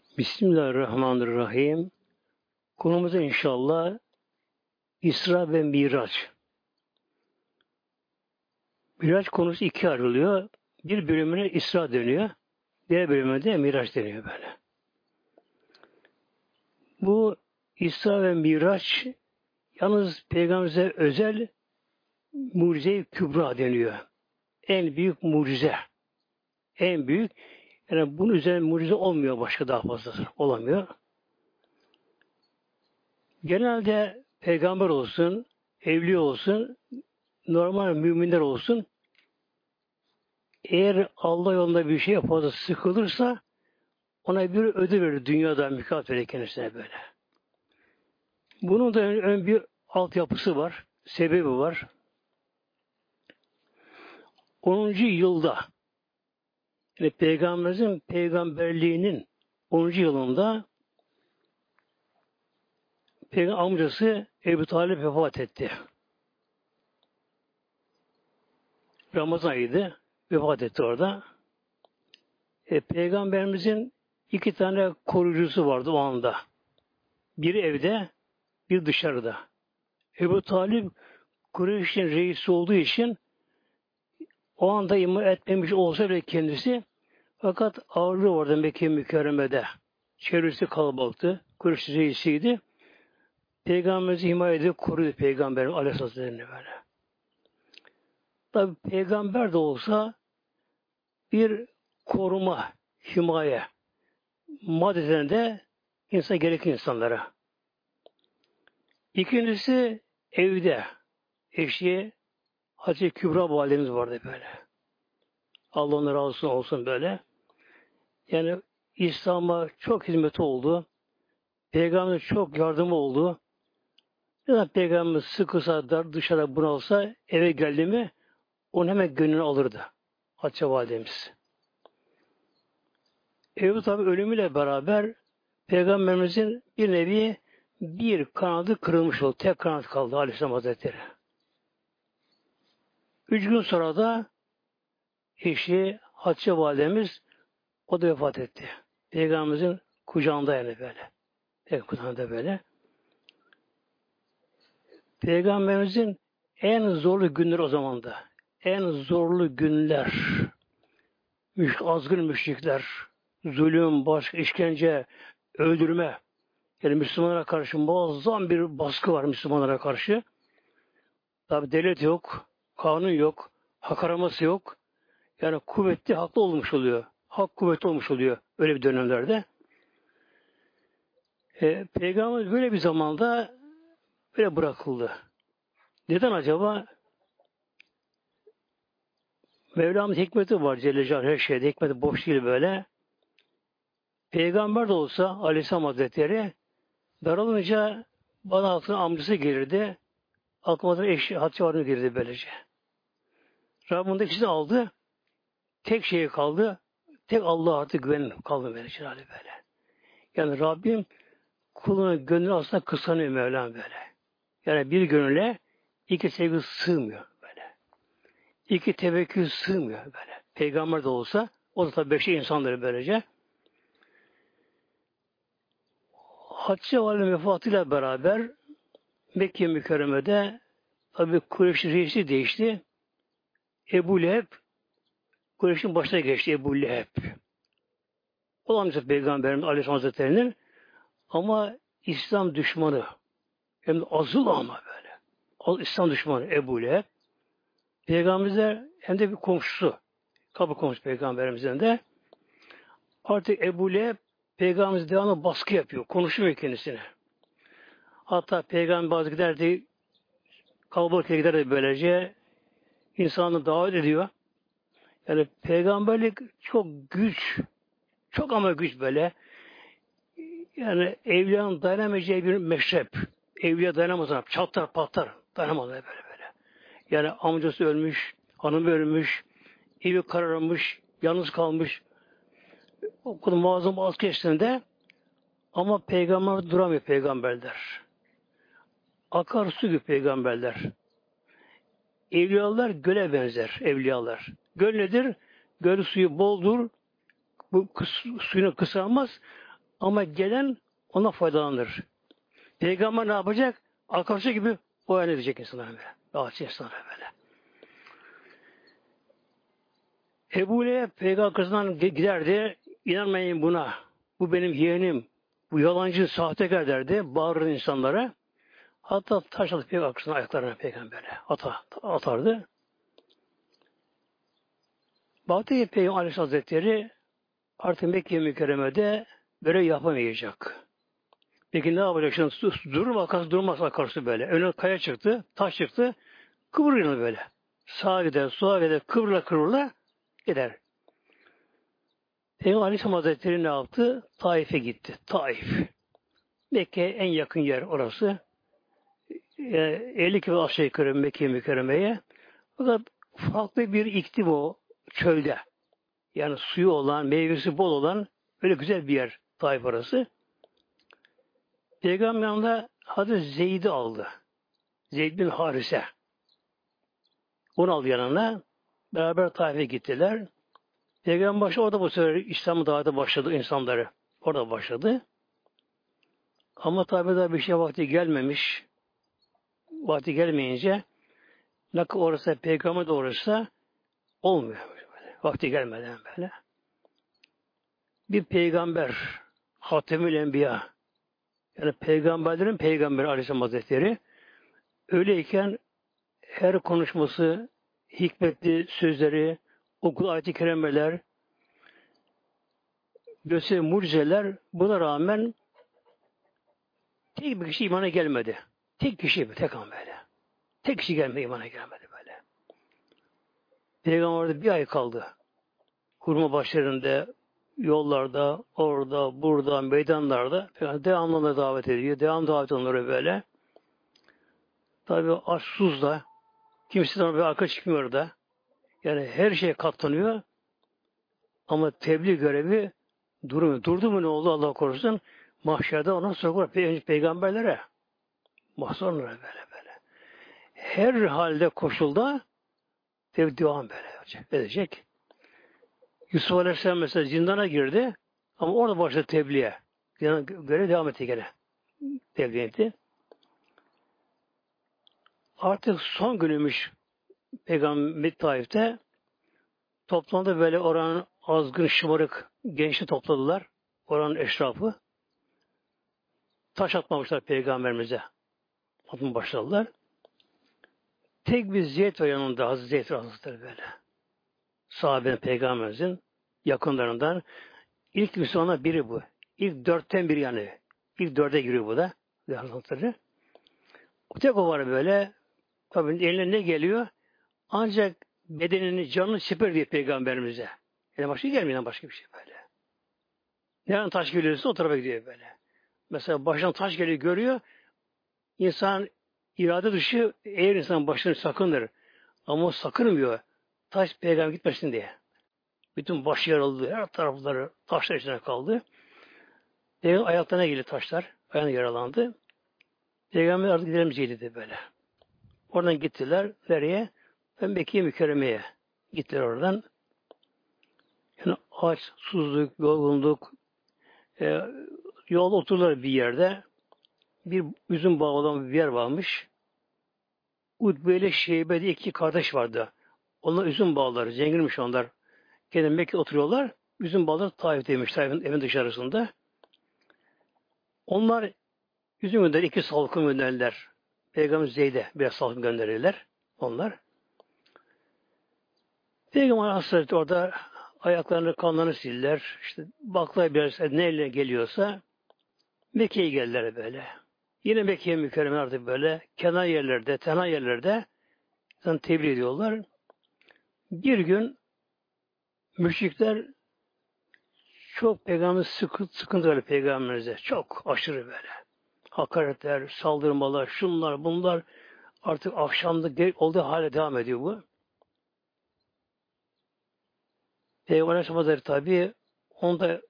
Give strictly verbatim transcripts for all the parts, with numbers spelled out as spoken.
Bismillahirrahmanirrahim. Konumuz inşallah İsra ve Miraç. Miraç konusu ikiye ayrılıyor. Bir bölümüne İsra deniyor. Diğer bölümüne de Miraç deniyor böyle. Bu İsra ve Miraç yalnız Peygamberimize özel mucize-i kübra deniyor. En büyük mucize. En büyük. Yani bunun üzerine mucize olmuyor, başka daha fazlası olamıyor. Genelde peygamber olsun, evliya olsun, normal müminler olsun, eğer Allah yolunda bir şey fazla sıkılırsa ona bir ödül verir, dünyada mükafat verir kendisine böyle. Bunun da ön, ön bir altyapısı var, sebebi var. onuncu yılda, yani Peygamberimizin peygamberliğinin onuncu yılında Peygamber amcası Ebu Talip vefat etti. Ramazan ayıydı, vefat etti orada. E, Peygamberimizin iki tane koruyucusu vardı o anda. Biri evde, bir dışarıda. Ebu Talip Kureyş'in reisi olduğu için o anda iman etmemiş olsa bile kendisi, fakat ağırlığı vardı Mekke mükerremede. Çevresi kalabalıktı. Kureyş reisiydi. Peygamberimizi himaye edip koruyordu Peygamberimiz Aleyhisselatü'nü böyle. Tabi peygamber de olsa bir koruma, himaye maddeden de insan gerekir insanlara. İkincisi evde eşi Hatice Kübra validemiz vardı böyle. Allah onlara razı olsun, olsun böyle. Yani İslam'a çok hizmeti oldu. Peygamber'e çok yardımı oldu. Neden Peygamber sıkılsa, dar, dışarıda bunalsa eve geldi mi onu hemen gönlünü alırdı. Hatice validemiz. Ebu tabi ölümüyle beraber Peygamberimizin bir nevi bir kanadı kırılmış oldu. Tek kanat kaldı Aleyhisselam Hazretleri. Üç gün sonra da eşi Hatice validemiz o da vefat etti. Peygamberimizin kucağında yani böyle. Peygamberimizin kucağında böyle. Peygamberimizin en zorlu günleri o zamanda. En zorlu günler. Müş, azgın müşrikler, zulüm, baskı, işkence, öldürme. Yani Müslümanlara karşı muazzam bir baskı var Müslümanlara karşı. Tabi devlet yok, kanun yok, hak araması yok. Yani kuvvetli, haklı olmuş oluyor. Hak kuvvetli olmuş oluyor öyle bir dönemlerde. E, Peygamber böyle bir zamanda böyle bırakıldı. Neden acaba? Mevlam'ın hikmeti var Celle Celaluhu her şeyde. Hikmeti boş değil böyle. Peygamber de olsa Aleyhisselam Hazretleri daralınca bana aklına amcası gelirdi. Aklıma da eşi Hatice varını girdi böylece. Rabbim de ikisini aldı. Tek şeye kaldı. Tek Allah'a artık güven kaldı böylece böyle. Yani Rabbim kulunun gönlü aslında kıskanıyor Mevlam böyle. Yani bir gönüle iki sevgi sığmıyor böyle. İki tevekkül sığmıyor böyle. Peygamber de olsa o da tabi beşi insanları böylece. Hatice Validem vefatıyla beraber Mekke mükerremede tabi Kureyş reisi değişti. Ebu Leheb Kureyş'in başına geçti Ebu Leheb. O da amcası Peygamberimiz Aleyhisselam Hazretleri'nin ama İslam düşmanı. Hem de azılı ama böyle. İslam düşmanı Ebu Leheb. Peygamberimize hem de bir komşusu. Kapı komşusu Peygamberimizden de. Artık Ebu Leheb Peygamberimiz devamlı baskı yapıyor. Konuşmuyor kendisine. Hatta Peygamber bazı giderdi kalabalık giderdi böylece insanı davet ediyor. Yani peygamberlik çok güç. Çok ama güç böyle. Yani evliyanın dayanamayacağı bir meşrep. Evliya dayanamaz. Çatlar patlar. Dayanamaz böyle böyle. Yani amcası ölmüş, hanımı ölmüş, evi kararmış, yalnız kalmış. O kadar muazzam baskı içinde ama peygamber duramıyor peygamberler. Akarsu gibi peygamberler. Evliyalar göle benzer evliyalar. Göl nedir? Göl suyu boldur. Bu kıs, suyunu kısalmaz Ama gelen ona faydalanır. Peygamber ne yapacak? Akarsu gibi o edecek insanlara böyle. Dağıtacak insanlara böyle. Ebu Leheb peygamber kızından giderdi. İnanmayın buna. Bu benim yeğenim. Bu yalancı sahtekar derdi. Bağırır insanlara. Hatta taş atıp peygamber kızının ayaklarına peygamberle ata, atardı. Baktı ki Peygamber Aleyhisselatü Hazretleri artık Mekke mükerremede görev yapamayacak. Peki ne yapacak? Şimdi durur mu akarsu, durmaz akarsu böyle. Önüne kaya çıktı, taş çıktı, kıvırıyor böyle. Sağa gider, sola gider, kıvrıla kıvrıla gider. Peygamber Aleyhisselam Hazretleri ne yaptı? Taif'e gitti. Taif. Mekke'ye en yakın yer orası. elli kilometre aşağı yukarı Mekke mükerremeye. Fakat farklı bir iklim o çölde. Yani suyu olan, meyvesi bol olan öyle güzel bir yer Taif orası. Peygamber yanında Hazreti Zeyd'i aldı. Zeyd bin Harise. Onu aldı yanına. Beraber Taif'e gittiler. Peygamber başı orada bu sefer İslam'ı davete başladı insanları. Orada başladı. Ama tabi daha bir şey vakti gelmemiş. Vakti gelmeyince ne kadar orası peygamber de orası olmuyor. Böyle. Vakti gelmeden böyle. Bir peygamber Hatemül Enbiya yani peygamberlerin peygamberi Aleyhisselam Hazretleri öyleyken her konuşması, hikmetli sözleri, okul ayet-i kerimeler, gösteri mucizeler buna rağmen tek bir kişi imana gelmedi. Tek kişi, tek an böyle. Tek kişi gelmedi, imana gelmedi böyle. Peygamber orada bir ay kaldı. Hurma başlarında, yollarda, orada, burada, meydanlarda devamlı onları davet ediyor. Devam davet onları böyle. Tabi aç susuz da kimseden bir arka çıkmıyor da. Yani her şeye katlanıyor. Ama tebliğ görevi durmuyor. Durdu mu ne oldu Allah korusun? Mahşerde ona sokuyor pey peygamberlere. Mahzunlara böyle böyle. Her halde koşulda tebliğ devam böyle olacak, edecek. Yusuf Aleyhisselam mesela zindana girdi ama orada başladı tebliğe. Yani göre devam etti gene. Tebliğ etti. Artık son günümüş Peygamber Taif'te toplandı böyle oranın azgın şımarık gençli topladılar. Oranın eşrafı. Taş atmamışlar Peygamberimize. Atma başladılar. Tek bir Zeyd var yanında Hazreti Zeyd Hazretleri böyle. Sahabenin Peygamberimizin yakınlarından ilk Müslümanlar biri bu. İlk dörtten biri yani. İlk dörde giriyor bu da. Hazretleri. O tek o var böyle. Tabii eline ne geliyor? Ancak bedenini, canını siper diye Peygamberimize. Yani başka gelmeyen başka bir şey böyle. Nereden taş geliyorsa o tarafa gidiyor böyle. Mesela baştan taş geliyor görüyor. İnsan irade dışı eğer insan başını sakınır. Ama o sakınmıyor. Taş peygamber gitmesin diye. Bütün baş yarıldı. Her tarafları taşlar içine kaldı. Peygamber ayaklarına geldi taşlar. Ayağına yaralandı. Peygamber artık gidemeyeceği dedi böyle. Oradan gittiler. Nereye? Ben Mekke'ye mükerremeye. Gittiler oradan. Yani aç, susuzluk, yorgunluk. E, yolda oturdular bir yerde. Bir üzüm bağı olan bir yer varmış. Utbe ile Şeybe diye iki kardeş vardı. Onlar üzüm bağları. Zenginmiş onlar. Gene Mekke oturuyorlar. Üzüm bağları Taif'teymiş. Taif'in evin dışarısında. Onlar üzüm gönderir. iki salkım gönderirler. Peygamber Zeyd'e biraz salkım gönderirler. Onlar. Peygamber Aleyhisselatü orada ayaklarını kanlarını siller. İşte bakla biraz neyle geliyorsa Mekke'ye geldiler böyle. Yine Mekke'ye mükerreme artık böyle kenar yerlerde, tenha yerlerde tebliğ ediyorlar. Bir gün müşrikler çok peygamber sıkı, sıkıntı böyle peygamberimize. Çok aşırı böyle. Hakaretler, saldırmalar, şunlar, bunlar artık akşamlık olduğu hale devam ediyor bu. Peygamber Aleyhisselam tabi onda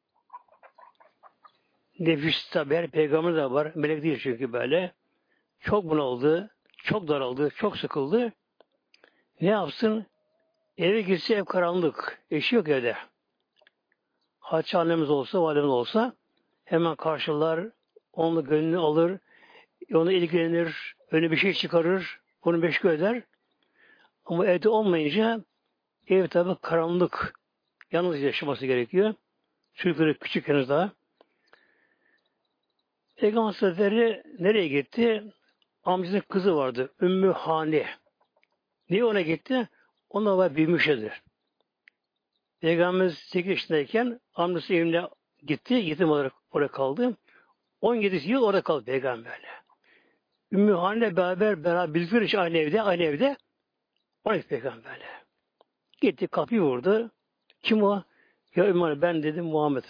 nefis tabi her peygamber de var. Melek değil çünkü böyle. Çok bunaldı, çok daraldı, çok sıkıldı. Ne yapsın? Eve girse ev karanlık. Eşi yok evde. Hatice annemiz olsa, validemiz olsa hemen karşılar, onun gönlünü alır, ona ilgilenir, önüne bir şey çıkarır, onu meşgul eder. Ama evde olmayınca ev tabi karanlık, yalnız yaşaması gerekiyor. Çocukları küçük henüz daha. Peygamber Seferi nereye gitti? Amcasının kızı vardı, Ümmü Hani. Niye ona gitti? Ona var büyümüşedir. Peygamberimiz sekiz yaşındayken amcası evine gitti, yetim olarak oraya kaldı. on yedi yıl orada kaldı Peygamberle. Ümmü Hani'yle beraber, beraber birlikte aynı evde, aynı evde on iki Peygamberle. Gitti, kapıyı vurdu. Kim o? Ya Ümmü Hani, ben dedim Muhammed.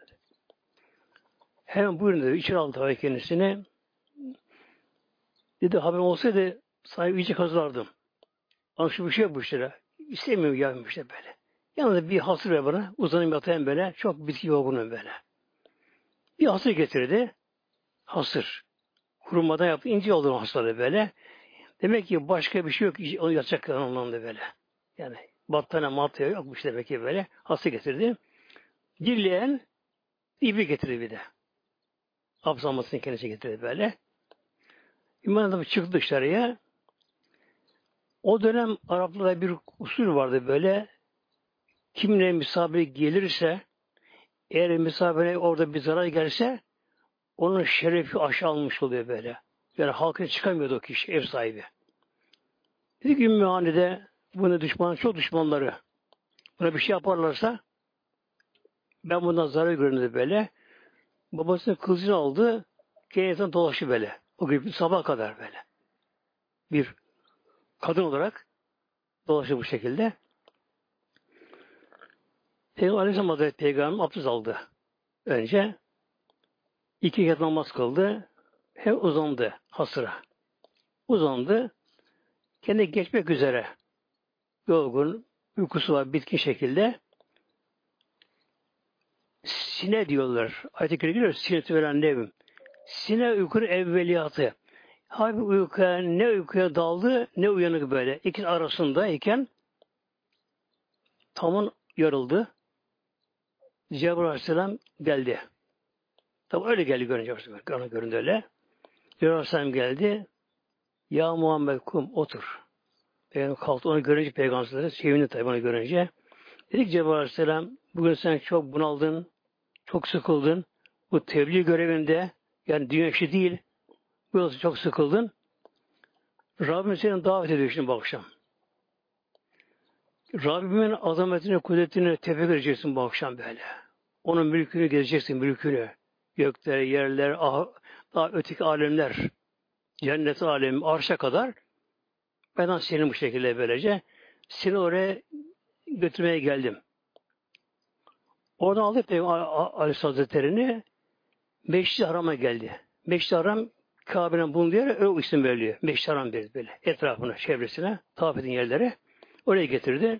Hemen buyurun dedi, içeri aldı tabii kendisini. Dedi, haberim olsaydı sahibi iyice hazırlardım. Ama şu bir şey yok bu işlere. İstemiyorum ya işte böyle. Yalnız bir hasır ver bana. Uzanayım yatayım böyle. Çok bitki yorgunum böyle. Bir hasır getirdi. Hasır. Kurumadan yaptı. İnce oldu hasırı böyle. Demek ki başka bir şey yok. Onu yatacak anlamda böyle. Yani battaniye matya yokmuş demek ki böyle. Hasır getirdi. Dirleyen ipi getirdi bir de. Abzalmasını kendisi getirdi böyle. İmam Hatip çıktı dışarıya. O dönem Araplarda bir usul vardı böyle. Kimle misafir gelirse, eğer misafire orada bir zarar gelse, onun şerefi aşağı almış oluyor böyle. Yani halkına çıkamıyordu o kişi, ev sahibi. Dedi ki Ümmü Hani'de bunu düşman, çok düşmanları buna bir şey yaparlarsa ben bundan zarar görürüm böyle. Babasının kılıcını aldı, kendisinden dolaştı böyle. O gibi sabah kadar böyle. Bir kadın olarak dolaştı bu şekilde. Peygamber Aleyhisselam Hazretleri Peygamber abdest aldı. Önce iki kez namaz kıldı. Hem uzandı hasıra. Uzandı. Kendi geçmek üzere. Yorgun, uykusu var bitkin şekilde. Sine diyorlar. Ayet-i Kerime geliyor. Sineti veren nevim. Sine uykunun evveliyatı. Halbuki uykuya, ne uykuya daldı ne uyanık böyle. İkisi arasındayken tamın yarıldı. Cebrail Aleyhisselam geldi. Tabi öyle geldi görünce. Ona göründü öyle. Cebrail Aleyhisselam geldi. Ya Muhammed kum otur. Peygamber kalktı. Onu görünce peygamberleri sevindi tabi onu görünce. Dedik Cebrail Aleyhisselam bugün sen çok bunaldın. Çok sıkıldın. Bu tebliğ görevinde yani dünya işi değil. Bu yolda çok sıkıldın. Rabbim seni davet ediyor şimdi bu akşam. Rabbimin azametine, kudretine tefekkür edeceksin bu akşam böyle. Onun mülkünü gezeceksin, mülkünü. Gökler, yerler, ah, daha öteki alemler, cennet alemi, arşa kadar ben seni bu şekilde böylece seni oraya götürmeye geldim. Oradan aldı Peygamber Aleyhisselatü Hazretleri'ni Meşrid-i Haram'a geldi. Meşrid-i Haram Kabe'nin bulunduğu yere öyle isim veriliyor. Meşrid-i Haram dedi böyle. Etrafına, çevresine, tavaf edin yerlere. Oraya getirdi.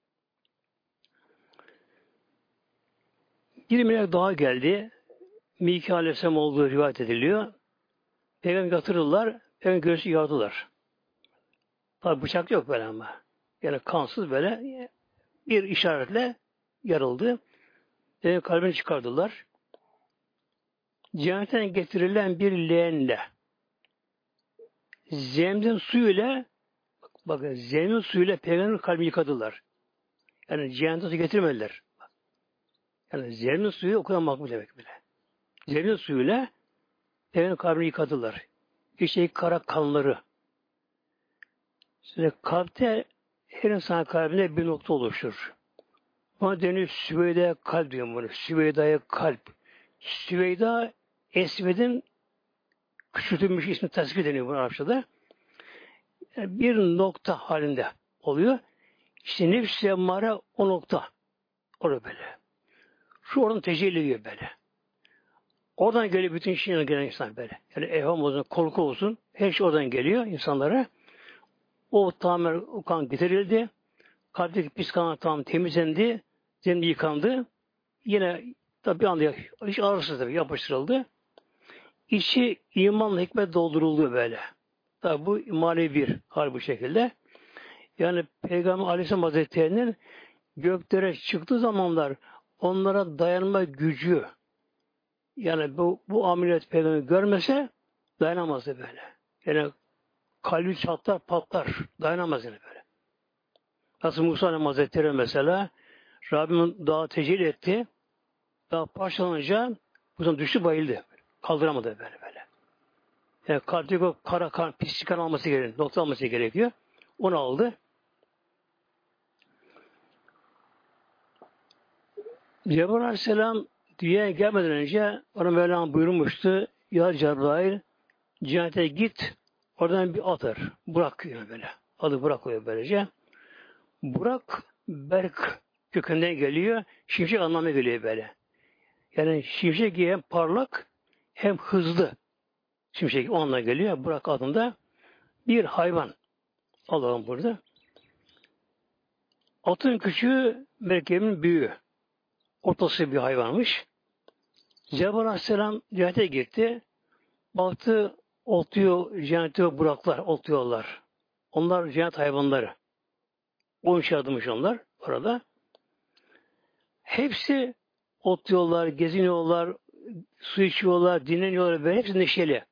Bir melek daha geldi. Mikail Aleyhisselam olduğu rivayet ediliyor. Peygamber yatırırlar. Peygamber göğsü yardılar. Tabi bıçak yok böyle ama. Yani kansız böyle bir işaretle yarıldı. Peygamber kalbini çıkardılar. Cennetten getirilen bir leğenle zemzem suyuyla bakın zemzem suyuyla Peygamberin kalbini yıkadılar. Yani cehennemden su getirmediler. Yani zemzem suyu o kadar makbul demek bile. Zemzem suyuyla Peygamberin kalbini yıkadılar. İşte kara kanları. Şimdi kalpte her insan kalbinde bir nokta oluşur. Buna deniyor Süveyda kalp diyor bunu. Süveyda'ya kalp. Süveyda Esved'in küçültülmüş ismi tasvir deniyor bu Arapçada. Yani bir nokta halinde oluyor. İşte nefs-i emmare o nokta. Orada böyle. Şu oradan tecelli ediyor böyle. Oradan geliyor bütün şeyine gelen insan böyle. Yani evham olsun, korku olsun. Her şey oradan geliyor insanlara. O tamamen o kan getirildi. Kalpteki pis kan tam temizlendi. Zemin yıkandı. Yine tabi bir anda hiç ağrısız tabi yapıştırıldı. İçi imanla hikmet dolduruldu böyle. Tabi bu manevi bir hal bu şekilde. Yani Peygamber Aleyhisselam Hazretleri'nin göklere çıktığı zamanlar onlara dayanma gücü, Yani bu, bu ameliyat peygamber görmese dayanamazdı böyle. Yani kalbi çatlar patlar. Dayanamaz yani böyle. Nasıl Musa Aleyhisselam Hazretleri mesela Rabbim dağı tecelli etti. Dağ parçalanınca bu zaman düştü bayıldı. Kaldıramadı böyle böyle. Yani kalpteki o kara kan, pislik kan alması gerekiyor. Doktor alması gerekiyor. Onu aldı. Cebrail Aleyhisselam dünyaya gelmeden önce ona Mevlam buyurmuştu. Ya Cebrail cennete git oradan bir atır. Burak yani böyle. Adı Burak oluyor böylece. Burak Berk kökünden geliyor. Şimşek anlamına geliyor böyle. Yani şimşek hem parlak hem hızlı. Şimşek o anlamına geliyor. Burak adında bir hayvan. Allah'ım burada. Atın küçüğü merkebin büyüğü. Ortası bir hayvanmış. Cebrail Aleyhisselam cennete gitti. Baktı otluyor cennette buraklar, otluyorlar. Onlar cennet hayvanları. On üç adımmış onlar orada. Hepsi otluyorlar, geziniyorlar, su içiyorlar, dinleniyorlar böyle. Hepsi neşeli.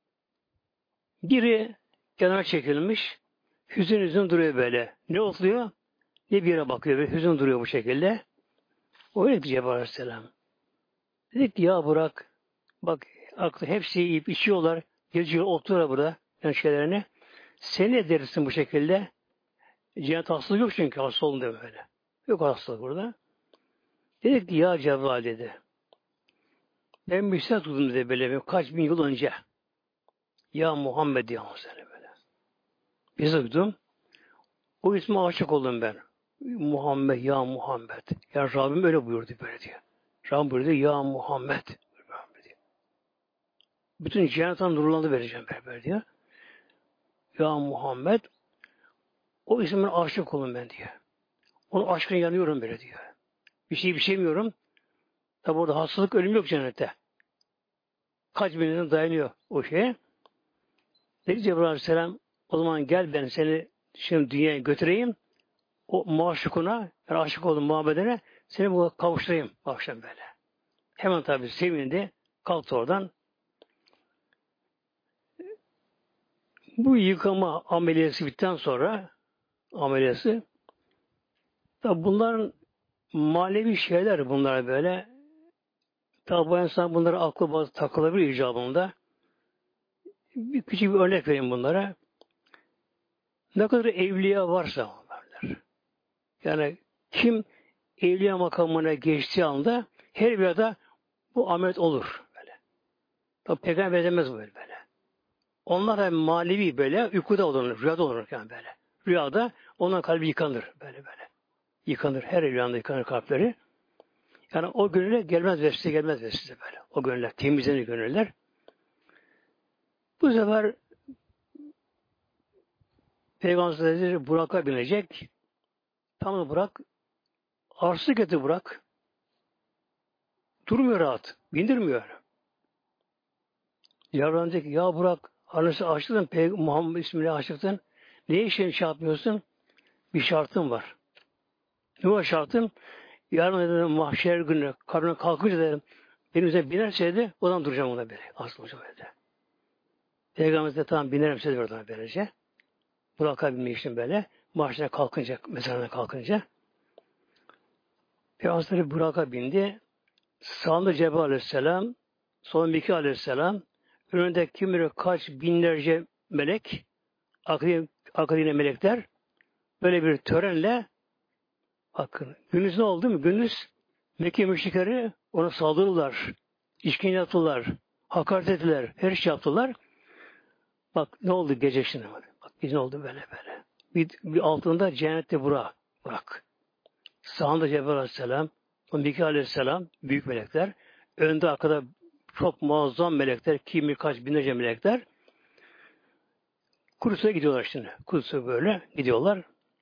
Biri kenara çekilmiş, hüzün hüzün duruyor böyle. Ne otluyor? Ne bir yere bakıyor böyle. Hüzün duruyor bu şekilde. O öyle Cebrail Aleyhisselam. Dedik ki ya bırak. Bak aklı hepsi yiyip içiyorlar. Geziyor, otluyorlar burada. Yani şeylerini. Sen ne dersin bu şekilde? Cennet hastalığı yok çünkü hasta olun diye böyle. Yok hastalık burada. Dedik ki ya Cebrail dedi. Ben bir şey tutum dedi böyle kaç bin yıl önce. Ya Muhammed ya Muhammed böyle. Bir duydum. O isme aşık oldum ben. Muhammed ya Muhammed. Ya Rabbim öyle buyurdu böyle diyor. Rabbim buyurdu ya Muhammed. Bütün cennetten nurlandı vereceğim böyle diyor. Ya Muhammed o isme aşık olun ben diyor. Onun aşkına yanıyorum böyle diyor. Bir şey bir şeymiyorum. Tabi orada hastalık ölüm yok cennette. Kaç bin yıl dayanıyor o şeye. Dedi Cebrail Aleyhisselam o zaman gel ben seni şimdi dünyaya götüreyim. O maşukuna, yani aşık olduğum Muhammed'ine seni bu kavuşturayım akşam böyle. Hemen tabi sevindi. Kalktı oradan. Bu yıkama ameliyatı bittikten sonra ameliyatı tabi bunların manevi şeyler bunlar böyle. Tabi bu insan bunlara aklı bazı takılabilir icabında. Bir küçük bir örnek vereyim bunlara. Ne kadar evliya varsa derler. Yani kim evliya makamına geçtiği anda her bir ada bu ameliyat olur böyle. Tabi peygamber edemez böyle böyle. Onlar hem manevi böyle uykuda olur, rüyada olur yani böyle. Rüyada onların kalbi yıkanır böyle böyle. Yıkanır. Her rüyanda yıkanır kalpleri. Yani o gönüller gelmez vesile gelmez vesile böyle. O gönüller temizlenir gönüller. Bu sefer Peygamber Hazretleri Burak'a binecek. Tam da Burak arsızlık etti Burak. Durmuyor rahat. Bindirmiyor. Yavrum dedi ki ya Burak arası açtın Peygamber Muhammed ismini açtın. Ne işin şey yapmıyorsun? Bir şartım var. Ne o şartım? Yarın dedim mahşer günü karnına kalkınca dedim benim üzerine binerseydi o zaman duracağım ona böyle. Asıl hocam dedi. Peygamber de tamam binerim size oradan böylece. Burak'a binmiştim böyle. Mahşere kalkınca, mezarına kalkınca. Peygamber Burak'a bindi. Sağında Cebrail Aleyhisselam, solunda Mikail Aleyhisselam, önünde kim bilir kaç binlerce melek, akademi melekler, böyle bir törenle bakın, gündüz ne oldu mu? Gündüz Mekke müşrikleri ona saldırdılar, işkence yaptılar, hakaret ettiler, her şey yaptılar. Bak ne oldu gece şimdi? Bak ne oldu böyle böyle. Bir, bir altında cennette Burak. Burak. Sağında Cebrail Aleyhisselam, Mikail Aleyhisselam, büyük melekler. Önde arkada çok muazzam melekler, kim kaç binlerce melekler. Kudüs'e gidiyorlar şimdi. Kudüs'e böyle gidiyorlar.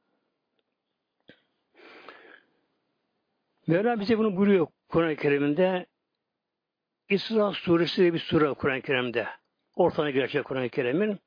Mevla bize bunu buyuruyor Kur'an-ı Kerim'inde. İsra suresi diye bir sure Kur'an-ı Kerim'de. Ortadan girecek Kur'an-ı Kerim'in.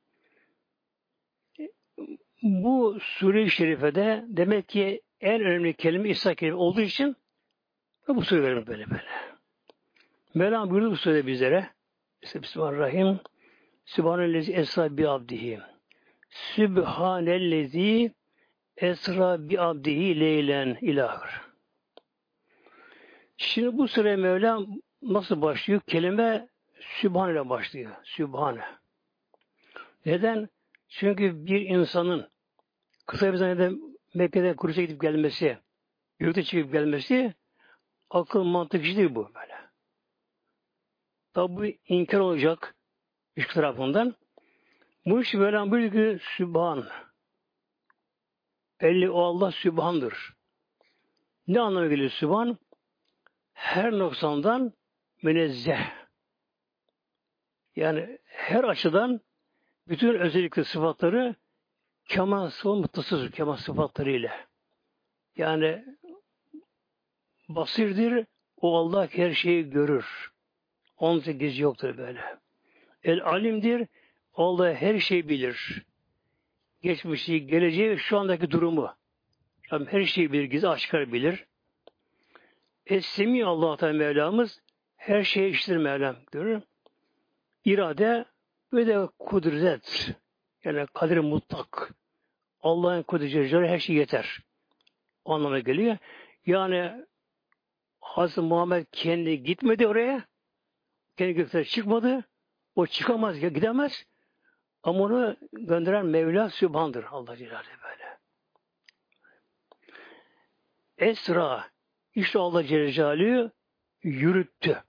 Bu sure-i şerifede demek ki en önemli kelime İsra kelime olduğu için bu sure verilmiş böyle böyle. Mevlam buyurdu bu sözde bizlere. İşte Bismillahirrahmanirrahim. Sübhanellezi esra bi abdihi. Sübhanellezi esra bi abdihi leylen ilahır. Şimdi bu süre Mevlam nasıl başlıyor? Kelime Sübhan ile başlıyor. Sübhane. Neden? Çünkü bir insanın kısa bir zamanda Mekke'den Kudüs'e gidip gelmesi, yurtta çıkıp gelmesi akıl mantık işi değil bu böyle. Tabi bu inkar olacak üç tarafından. Bu iş böyle bir ki Sübhan. Elli o Allah Sübhan'dır. Ne anlamına geliyor Sübhan? Her noksandan münezzeh. Yani her açıdan bütün özellikle sıfatları kemal sıfat muttasıdır. Kemal sıfatlarıyla. Yani basirdir. O Allah her şeyi görür. Onun gizli yoktur böyle. El alimdir. Allah her şeyi bilir. Geçmişi, geleceği, şu andaki durumu. Rabbim her şeyi bilir, gizli aşikar bilir. Es-Semi Allah Teala Mevlamız her şeyi işitir Mevlam görür. İrade ve de kudret. Yani kadir mutlak. Allah'ın kudreti her şey yeter. O anlamına geliyor. Yani Hazreti Muhammed kendi gitmedi oraya. Kendi göklere çıkmadı. O çıkamaz, gidemez. Ama onu gönderen Mevla Sübhan'dır. Allah Celaluhu böyle. Esra. İşte Allah Celle Celaluhu yürüttü.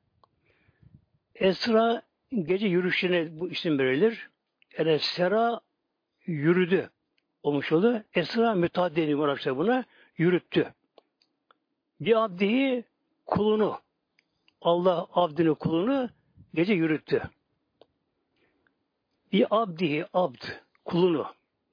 Esra gece yürüyüşüne bu isim verilir. Yani Sera yürüdü olmuş oldu. Esra müteaddedi Arapça buna yürüttü. Bir abdihi kulunu Allah abdini kulunu gece yürüttü. Bir abdihi abd kulunu.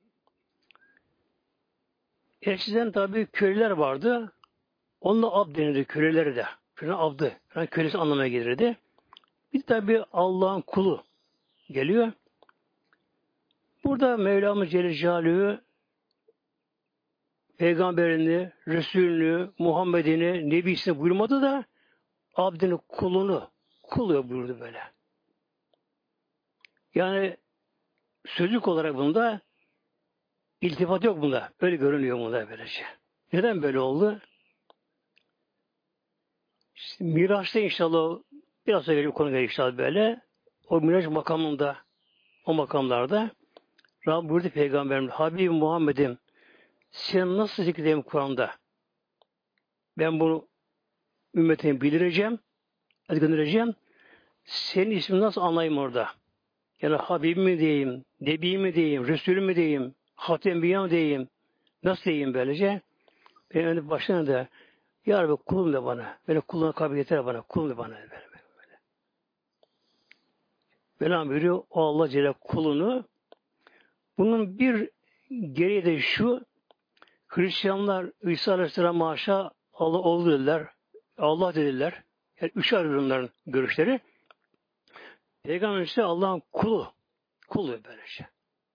Eskiden tabi köleler vardı. Onunla abd denirdi köleleri de. Köle abdı. Yani kölesi anlamına gelirdi. Bir tabi Allah'ın kulu geliyor. Burada Mevlamız Celle Celaluhu Peygamberini, Resulünü, Muhammed'ini, Nebisini buyurmadı da abdini, kulunu kuluyor buyurdu böyle. Yani sözlük olarak bunda iltifat yok bunda. Öyle görünüyor bunda böylece. Neden böyle oldu? İşte Miraç'ta inşallah biraz sonra bir konu gelir inşallah böyle. O Miraç makamında, o makamlarda Rabbim buyurdu Peygamberim, Habibim Muhammed'im sen nasıl zikredeyim Kur'an'da? Ben bunu ümmetine bildireceğim, hadi göndereceğim. Senin ismini nasıl anlayayım orada? Yani Habibim mi diyeyim, Nebiyim mi diyeyim, Resulüm mü diyeyim, Hatem Biya mı diyeyim? Nasıl diyeyim böylece? Ben önce başlarına da Ya Rabbi kulum da bana. Böyle kuluna kabiliyet yeter bana. Kulum da bana. Böyle, böyle, böyle. Velham buyuruyor o Allah Celle kulunu. Bunun bir gereği de şu Hristiyanlar İsa Aleyhisselam haşa Allah oldu dediler. Allah dediler. Yani üç ayrı onların görüşleri. Peygamber ise Allah'ın kulu. Kulu böylece.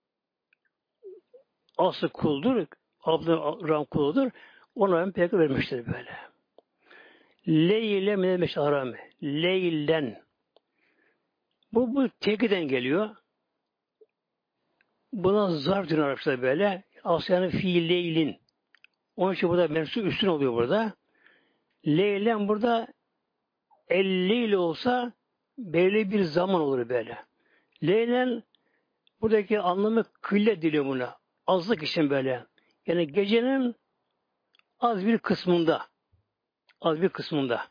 Aslı kuldur. Abdülhamid Ram kuludur. Ona ben peygamber vermiştir böyle. Leyle minel meşri harami. Leylen. Bu, bu tekiden geliyor. Buna zarf deniyor Arapçada böyle. Aslında fiil leylin. Onun için burada mensup üstün oluyor burada. Leylen burada elli olsa belli bir zaman olur böyle. Leylen buradaki anlamı kıllet diliyor buna. Azlık için böyle. Yani gecenin az bir kısmında. Az bir kısmında.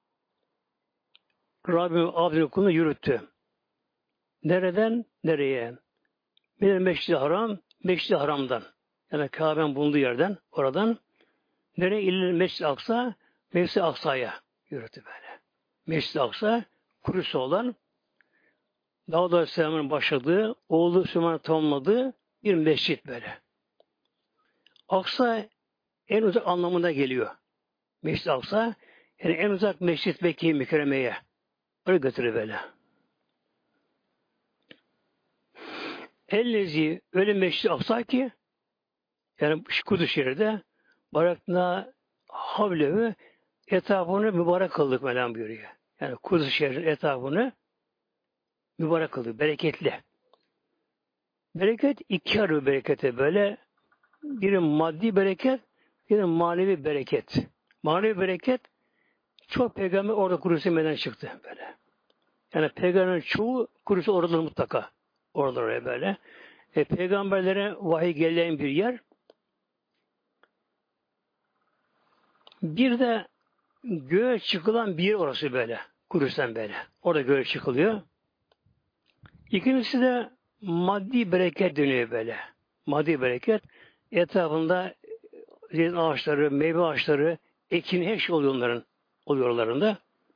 Rabbim abdini kulunu yürüttü. Nereden? Nereye? Bir Meşri Haram, Meşri Haram'dan. Yani Kabe'nin bulunduğu yerden, oradan. Nereye? İlle Meşri Aksa, Meşri Aksa'ya yürüttü böyle. Meşri Aksa, kurusu olan, Davud Aleyhisselam'ın başladığı, oğlu Süleyman'ın tamamladığı bir mescit böyle. Aksa en uzak anlamında geliyor. Meşri Aksa, yani en uzak mescit Mekke-i Mükerreme'ye. Öyle götürüyor böyle. Ellezi öyle Meşri Aksa ki yani Kudüs şehirde barakna havlevi etrafını mübarek kıldık Mevlam buyuruyor. Yani Kudüs şehrinin etrafını mübarek kıldı, bereketli. Bereket iki arı berekete böyle. Biri maddi bereket, biri manevi bereket. Manevi bereket çok peygamber orada Kudüs'e meydan çıktı böyle. Yani peygamberin çoğu Kudüs'e oradır mutlaka. Oradır oraya böyle. E, peygamberlere vahiy gelen bir yer. Bir de göğe çıkılan bir yer orası böyle. Kudüs'ten böyle. Orada göğe çıkılıyor. İkincisi de maddi bereket dönüyor böyle. Maddi bereket etrafında zeytin ağaçları, meyve ağaçları, ekin her şey oluyor onların oluyorlarında.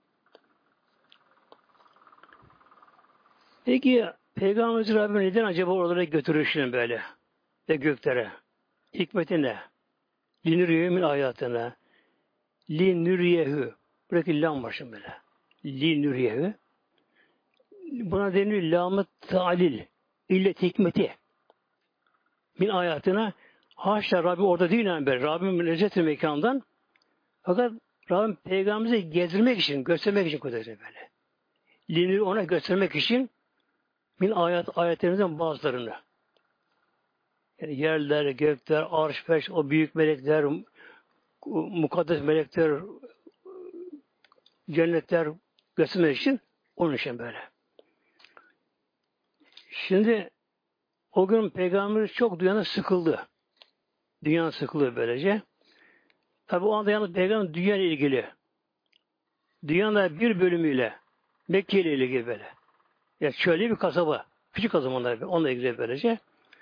Peki Peygamber Rabbim neden acaba oralara götürür şimdi böyle? Ve göklere. Hikmeti ne? Linuriyemin hayatına. Linuriyehu. Buradaki lam var şimdi böyle. Linuriyehu. Buna deniliyor lam-ı ta'lil. İllet hikmeti. Min hayatına. Haşa Rabbim orada değil yani böyle. Rabbim lezzet-i mekandan. Fakat Rabbim Peygamberimizi gezdirmek için, göstermek için koyacak böyle. Linuri ona göstermek için min ayet ayetlerimizden bazılarını. Yani yerler, gökler, arş, ferş, o büyük melekler, mukaddes melekler, cennetler göstermek için onun için böyle. Şimdi o gün Peygamber çok dünyanın sıkıldı. Dünyanın sıkıldı böylece. Tabi o anda yalnız Peygamber dünya ile ilgili. Dünyanın bir bölümüyle Mekke ile ilgili böyle. Ya şöyle bir kasaba. Küçük kasaba onlar. Onunla ilgili böylece.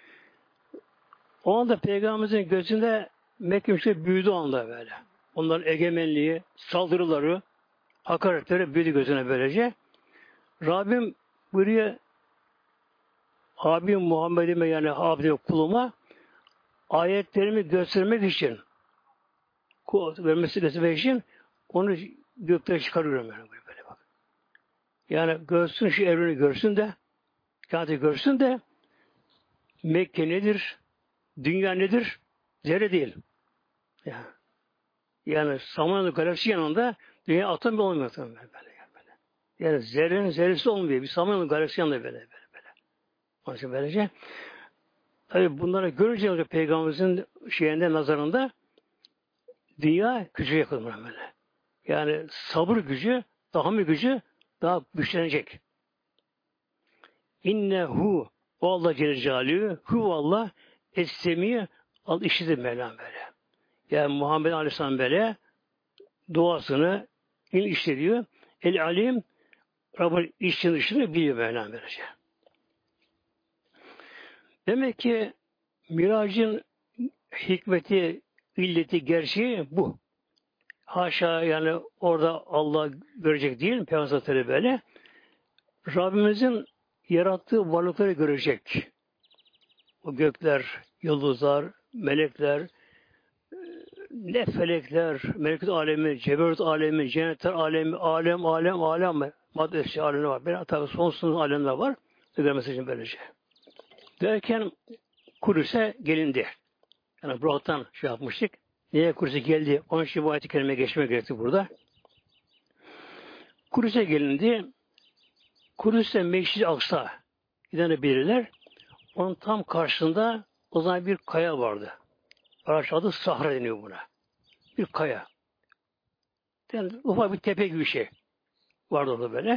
O anda Peygamberimizin gözünde Mekke müşteri büyüdü o anda böyle. Onların egemenliği, saldırıları, hakaretleri büyüdü gözüne böylece. Rabbim buraya abim Muhammed'ime yani abim kuluma ayetlerimi göstermek için vermesi göstermek için onu göklere çıkarıyorum yani böyle bak. Yani görsün şu evreni görsün de kâhati görsün de Mekke nedir? Dünya nedir? Zerre değil. Yani, yani Samanyolu galaksi yanında dünya atom bir olmuyor. Böyle, böyle, böyle. Yani zerrenin zerresi olmuyor. Bir Samanyolu galaksi yanında böyle böyle böyle. Onun için böylece tabi bunları görünce olacak Peygamberimizin şeyinde nazarında dünya gücü yakılır böyle. Yani sabır gücü, tahammül gücü daha güçlenecek. İnnehu o Allah Celle Celaluhu hu Allah es-semi al işidir Mevlam böyle. Yani Muhammed Aleyhisselam böyle duasını il işlediyor. El alim Rabbin işin dışını biliyor Mevlam böylece. Demek ki miracın hikmeti, illeti, gerçeği bu. Haşa yani orada Allah görecek değil, Peygamber böyle. Rabbimizin yarattığı varlıkları görecek. O gökler, yıldızlar, melekler, ne felekler, melekut alemi, ceberut alemi, cennetler alemi, alem, alem, alem, maddesi alemi var. Bir tabi sonsuz alemler var. Görmesi için böylece. Derken Kudüs'e gelindi. Yani buradan şey yapmıştık. Niye Kudüs'e geldi? Onun için bu ayet-i kerime geçmek gerekti burada. Kudüs'e gelindi. Kudüs'te Mescid-i Aksa giden bilirler. Onun tam karşısında o zaman bir kaya vardı. Araç adı Sahra deniyor buna. Bir kaya. Yani ufak bir tepe gibi bir şey vardı orada böyle.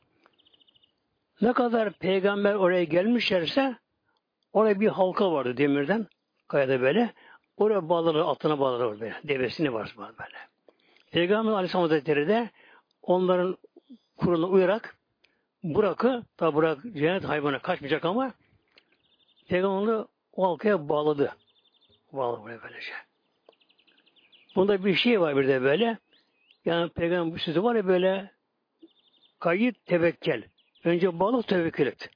Ne kadar peygamber oraya gelmişlerse oraya bir halka vardı demirden. Kayada böyle. Oraya bağları, altına bağları böyle. Devesini var böyle. Peygamber Aleyhisselam Hazretleri de onların kuruna uyarak Burak'ı, tabi Burak cennet hayvanı kaçmayacak ama Peygamber onu o halkaya bağladı. Bağladı buraya böylece. Bunda bir şey var bir de böyle. Yani Peygamber bu sözü var ya böyle kayıt tevekkel. Önce bağlı tevekkül et.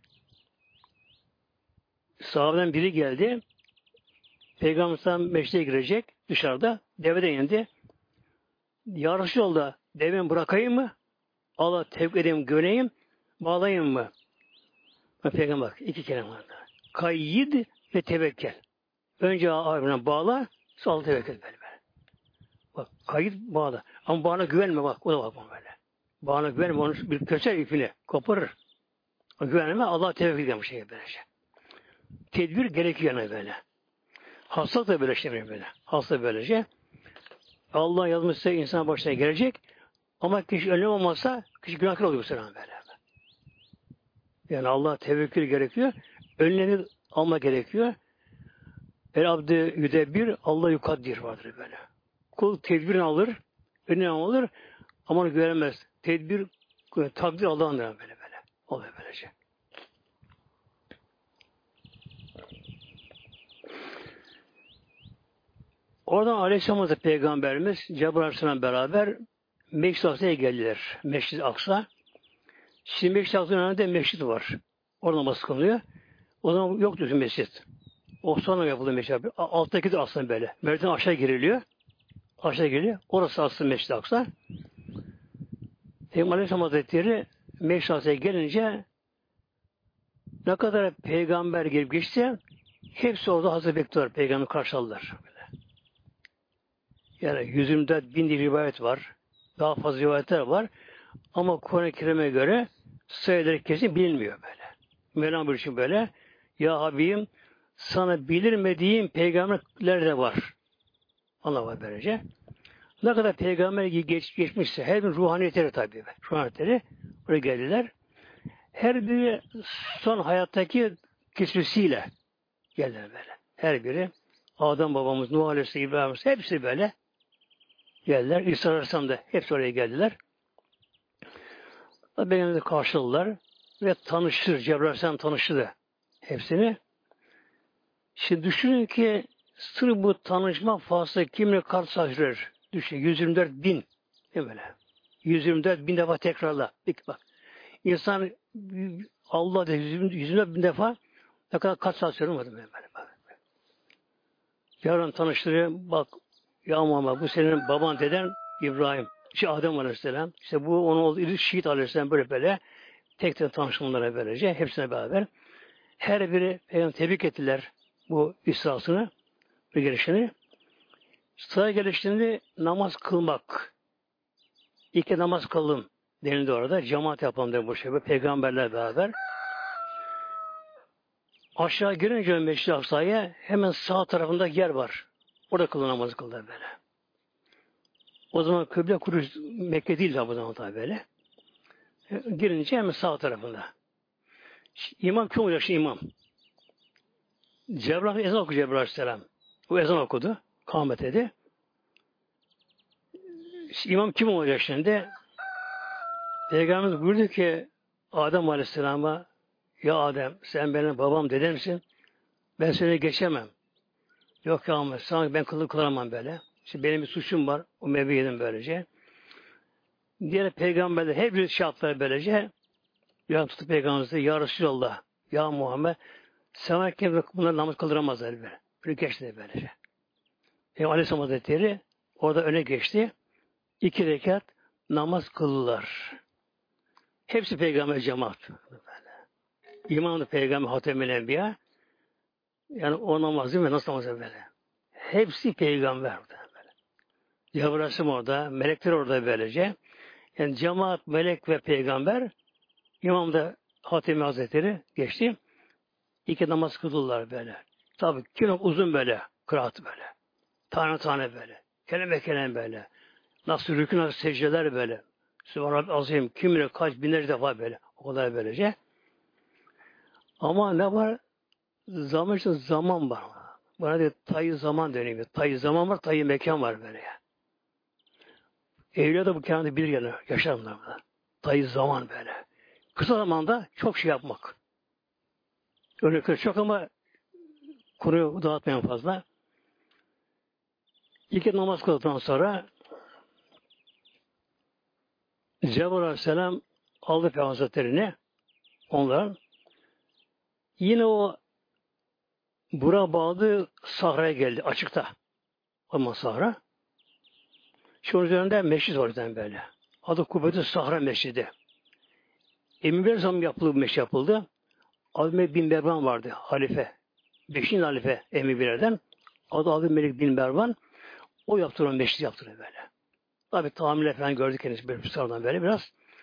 Sahabeden biri geldi. Peygamber Aleyhisselam meşreye girecek dışarıda. Deveden indi. Ya Resulallah devemi bırakayım mı? Allah tevkil edeyim, göreyim, bağlayayım mı? Bak, Peygamber bak, iki kelime vardı. Kayyid ve tevekkel. Önce ağabeyine bağla, sonra Allah tevekkül böyle. Bak, kayıt bağla. Ama bana güvenme bak, o da bak böyle. Bana güvenme, onu bir köşer ipini koparır. O güvenme Allah'a tevekkül eden bu şey böylece. Tedbir gerekiyor yani böyle. Hastalık da böyle şey böyle. Hasta böylece. Allah yazmışsa insan başına gelecek. Ama kişi önlem olmazsa kişi günahkar oluyor bu sefer böyle. Yani Allah tevekkül gerekiyor. Önlemi alma gerekiyor. El abdü yüdebbir, Allah yukaddir vardır böyle. Kul tedbirini alır, önlem alır ama onu göremez. Tedbir, takdir Allah'ın böyle böyle. Oluyor böylece. Oradan Aleyhisselam Hazretleri Peygamberimiz Cebrail Aleyhisselam beraber Mescid-i Aksa'ya geldiler. Mescid-i Aksa. Şimdi Mescid-i Aksa'nın önünde mescid var. Orada namaz kılınıyor. O zaman yoktu mescid. O sonra yapıldı mescid. Alttaki de aslında böyle. Merdiven aşağı giriliyor. Aşağı giriliyor. Orası aslında Mescid-i Aksa. Peygamber Aleyhisselam Hazretleri Mescid-i Aksa'ya gelince ne kadar peygamber gelip geçti hepsi orada hazır bekliyorlar. Peygamber karşıladılar. Yani yüz yirmi dört bin rivayet var. Daha fazla rivayetler var. Ama Kur'an-ı Kerim'e göre sayıları kesin bilinmiyor böyle. Mevlam bir için böyle. Ya Habibim sana bilirmediğim peygamberler de var. Allah var böylece. Ne kadar peygamber geç, geçmişse her bir ruhaniyetleri tabii. Ruhaniyetleri buraya geldiler. Her biri son hayattaki kisvesiyle geldiler böyle. Her biri Adem babamız, Nuh Aleyhisselam, İbrahim Aleyhisselam hepsi böyle geldiler. İsa Aleyhisselam da hepsi oraya geldiler. Benimle karşıladılar ve tanıştır. Cebrail Aleyhisselam tanıştırdı hepsini. Şimdi düşünün ki sırf bu tanışma fazla kimle kart saçırır. Düşün. yüz yirmi dört bin. Değil mi böyle? yüz yirmi dört bin defa tekrarla. Bak. İnsan Allah de yüz yirmi dört bin defa ne kadar kaç saat söylemedim ben böyle. Yarın tanıştırıyor. Bak ya Muhammed bu senin baban deden İbrahim. İşte Adem Aleyhisselam. İşte bu onun olduğu Şiit Aleyhisselam böyle böyle. Tek tek tanışmalara böylece. Hepsine beraber. Her biri Peygamber tebrik ettiler bu İsrasını ve gelişini. Sıra gelişinde namaz kılmak. İlk namaz kıldım denildi orada. Cemaat yapalım der bu şey. Peygamberler beraber. Aşağı girince Mescid-i Aksa'ya hemen sağ tarafında yer var. Orada kılın namazı kıldı böyle. O zaman kıble kuruş Mekke değil de bu zaman tabi böyle. Girince hemen sağ tarafında. İmam kim olacak şimdi imam? Cebrail ezan okudu Cebrail Aleyhisselam. O ezan okudu. Kâhmet dedi. İmam kim olacak şimdi? Peygamberimiz buyurdu ki Adem Aleyhisselam'a ya Adem sen benim babam dedemsin. Ben seni geçemem. Yok ya Ahmet sana ben kılık kılamam böyle. İşte benim bir suçum var. O mevbi yedim böylece. Diğer peygamberler hep bir şey yaptılar böylece. Ya tutup peygamberimize ya Resulallah ya Muhammed sana kim bunlar namaz kıldıramazlar böyle. Böyle geçti böylece. Peygamber Aleyhisselam Hazretleri orada öne geçti. İki rekat namaz kıldılar. Hepsi peygamber cemaat. İmam da peygamber Hatemül Enbiya. Yani o namaz değil mi? Nasıl namaz böyle? Hepsi peygamber. Böyle. Cebrail orada, melekler orada böylece. Yani cemaat, melek ve peygamber İmam da Hatemi Hazretleri geçti. İki namaz kıldılar böyle. Tabi kilo uzun böyle. Kıraat böyle. Tane tane böyle. Kelime kelime böyle. Nasıl rükün nasıl secdeler böyle. Sübhanallah azim. Kim bilir kaç binlerce defa böyle. O kadar böylece. Ama ne var? Zaman işte zaman var. Bana diyor tayyi zaman dönüyor. Tayyi zaman var, tayyi mekan var böyle ya. Evliya da bu kendi bir yana yaşar bunlar burada. Tayyi zaman böyle. Kısa zamanda çok şey yapmak. Örnekler çok ama konuyu dağıtmayan fazla. İlk namaz kıldıktan sonra Cebrail Aleyhisselam aldı Peygamber Hazretleri'ni onların. Yine o bura bağlı sahraya geldi açıkta. Ama sahra. Şunun üzerinde meşrit var zaten böyle. Adı Kubbetü Sahra Meşridi. Emin bir zaman yapıldı, meşrit yapıldı. Abdülmelik bin Mervan vardı, halife. Beşinci halife Emin Birer'den. Adı Abdülmelik bin Mervan. O yaptırıyor, meşrit yaptırıyor böyle. Tabi tahammüle falan gördük henüz böyle bir sıradan böyle biraz.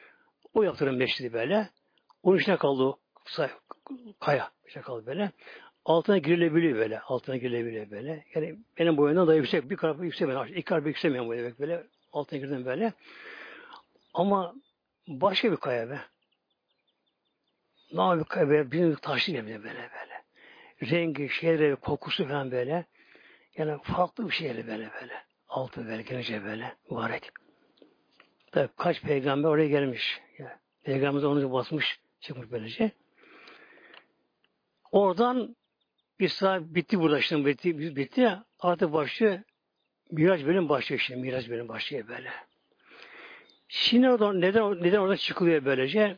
O yaptırım mescidi böyle. Onun içine kaldı o say- kaya. İçine kaldı böyle. Altına girilebiliyor böyle. Altına girilebiliyor böyle. Yani benim boyumdan da yüksek. Bir karabı yükselmiyor. İki karabı yükselmiyor bu demek böyle. Altına girdim böyle. Ama başka bir kaya be. Ne yapayım kaya böyle. Bir taşlı gibi böyle böyle. Rengi, şeyleri, kokusu falan böyle. Yani farklı bir şeyleri böyle böyle. Altı böyle gelince böyle. Mübarek. Tabii kaç peygamber oraya gelmiş. Yani, peygamber onu basmış. Çıkmış böylece. Oradan bir saat bitti burada şimdi bitti, bitti ya artık başlıyor Miraç bölüm başlıyor şimdi Miraç bölüm başlıyor böyle. Şimdi oradan neden neden oradan çıkılıyor böylece?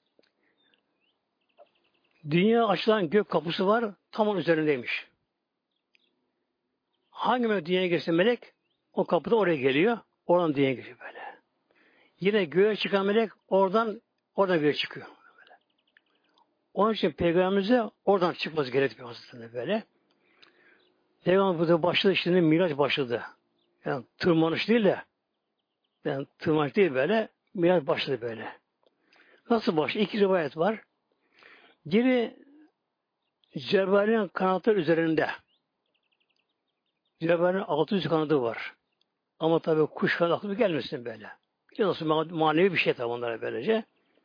Dünya açılan gök kapısı var tam onun üzerindeymiş. Hangi melek dünyaya girse melek o kapıda oraya geliyor. Oradan dünyaya giriyor böyle. Yine göğe çıkan melek oradan oradan göğe çıkıyor. Böyle. Onun için peygamberimize oradan çıkması gerekiyor aslında böyle. Peygamber burada başladı şimdi Miraç başladı. Yani tırmanış değil de yani tırmanış değil böyle Miraç başladı böyle. Nasıl başladı? İki rivayet var. Biri Cebrail'in kanatları üzerinde. Cebrail'in altı yüz kanadı var. Ama tabii kuş kanadı aklı gelmesin böyle. Biliyorsun manevi bir şey tabi onlara böylece.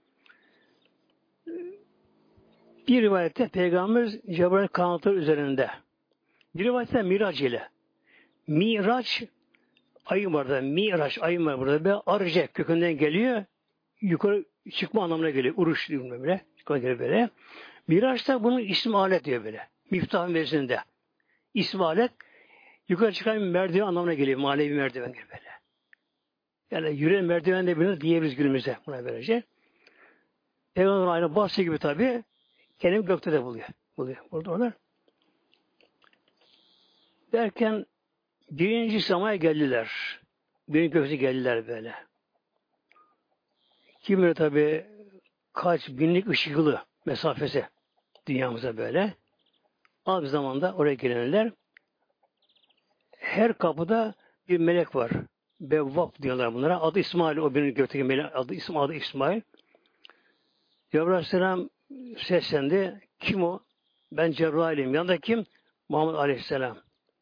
Bir rivayette Peygamber Cebrail'in kanatları üzerinde. Bir rivayette Miraç ile. Miraç ayın var da Miraç ayın var burada. Ve arıca kökünden geliyor. Yukarı çıkma anlamına geliyor. Uruş diyor böyle. Yukarı geliyor böyle. Miraç da bunun ismi alet diyor böyle. Miftah mevzinde. İsmi alet yukarı çıkan bir merdiven anlamına geliyor. Manevi merdiven gibi böyle. Yani yürüyen merdiven de bilir diyebiliriz günümüzde buna böylece. Peygamber aynı bahsi gibi tabi kendini gökte de buluyor. Buluyor. Burada onlar. Derken birinci semaya geldiler. Birinci gökte geldiler böyle. Kim bilir tabi kaç binlik ışık yılı mesafesi dünyamıza böyle. Az bir zamanda oraya gelenler. Her kapıda bir melek var. Bevvap diyorlar bunlara. Adı İsmail. O benim gökteki melek. Adı, ismi, adı İsmail. Cebrail Aleyhisselam seslendi. Kim o? Ben Cebrail'im. Yanında kim? Muhammed Aleyhisselam.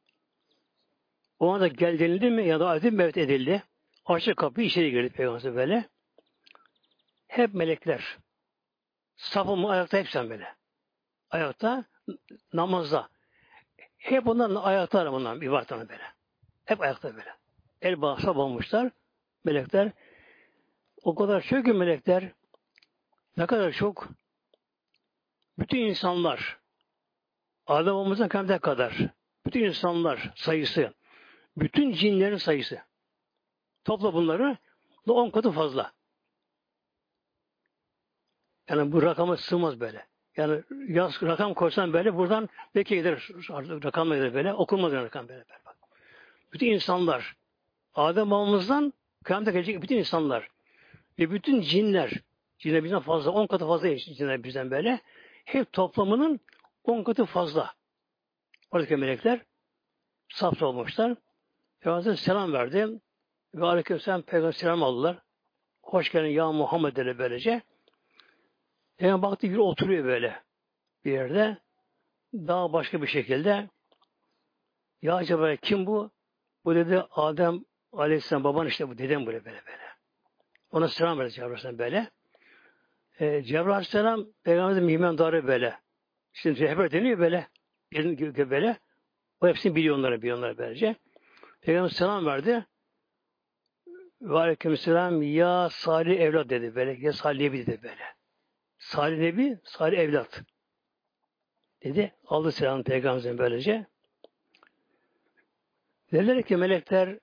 O anda gel denildi mi? Ya da ayeti evet edildi. Açtı kapıyı içeri girdi Peygamber böyle. Hep melekler. Safımı ayakta hepsi böyle. Ayakta namazda. Hep onların ayakta bunlar ibadetten böyle. Hep ayakta böyle. El bağışla bulmuşlar. Melekler. O kadar çok ki melekler. Ne kadar çok. Bütün insanlar. Adem olmasına kadar kadar. Bütün insanlar sayısı. Bütün cinlerin sayısı. Topla bunları da on katı fazla. Yani bu rakama sığmaz böyle. Yani yaz rakam koysan böyle buradan belki gider rakamla gider böyle. Okunmaz yani rakam böyle. böyle. Bütün insanlar Adem babamızdan kıyamete gelecek bütün insanlar ve bütün cinler cinler bizden fazla on katı fazla cinler bizden böyle hep toplamının on katı fazla. Oradaki melekler saf olmuşlar. Peygamber selam verdi. Ve aleykümselam Peygamber selam aldılar. Hoş geldin ya Muhammed dedi böylece. Peygamber baktı bir oturuyor böyle bir yerde. Daha başka bir şekilde. Ya acaba kim bu? Bu dedi Adem Aleyhisselam baban işte bu dedem böyle böyle böyle. Ona selam verdi Cebrail Aleyhisselam böyle. E, Cebrail Aleyhisselam Peygamberimizin mihmandarı böyle. Şimdi rehber deniyor böyle. Gelin böyle. O hepsini biliyor onları biliyor onları böylece. Peygamber selam verdi. Ve aleykümselam ya salih evlat dedi böyle. Ya salih nebi dedi böyle. Salih nebi, salih evlat. Dedi. Aldı selamı Peygamberimizin böylece. Dediler ki melekler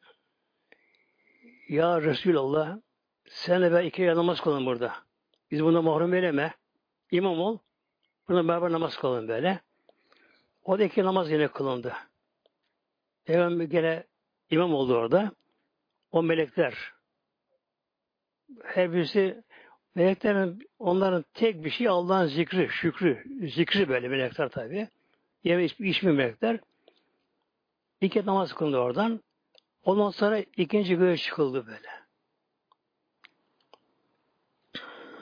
ya Resulallah senle ben iki namaz kılalım burada. Biz buna mahrum eyleme. İmam ol. Buna beraber namaz kılalım böyle. O da iki namaz yine kılındı. Peygamber gene imam oldu orada. O melekler her birisi meleklerin onların tek bir şey Allah'ın zikri, şükrü, zikri böyle melekler tabi. Yeme iç, içmiyor melekler. İki namaz kılındı oradan. Ondan sonra ikinci göğe çıkıldı böyle.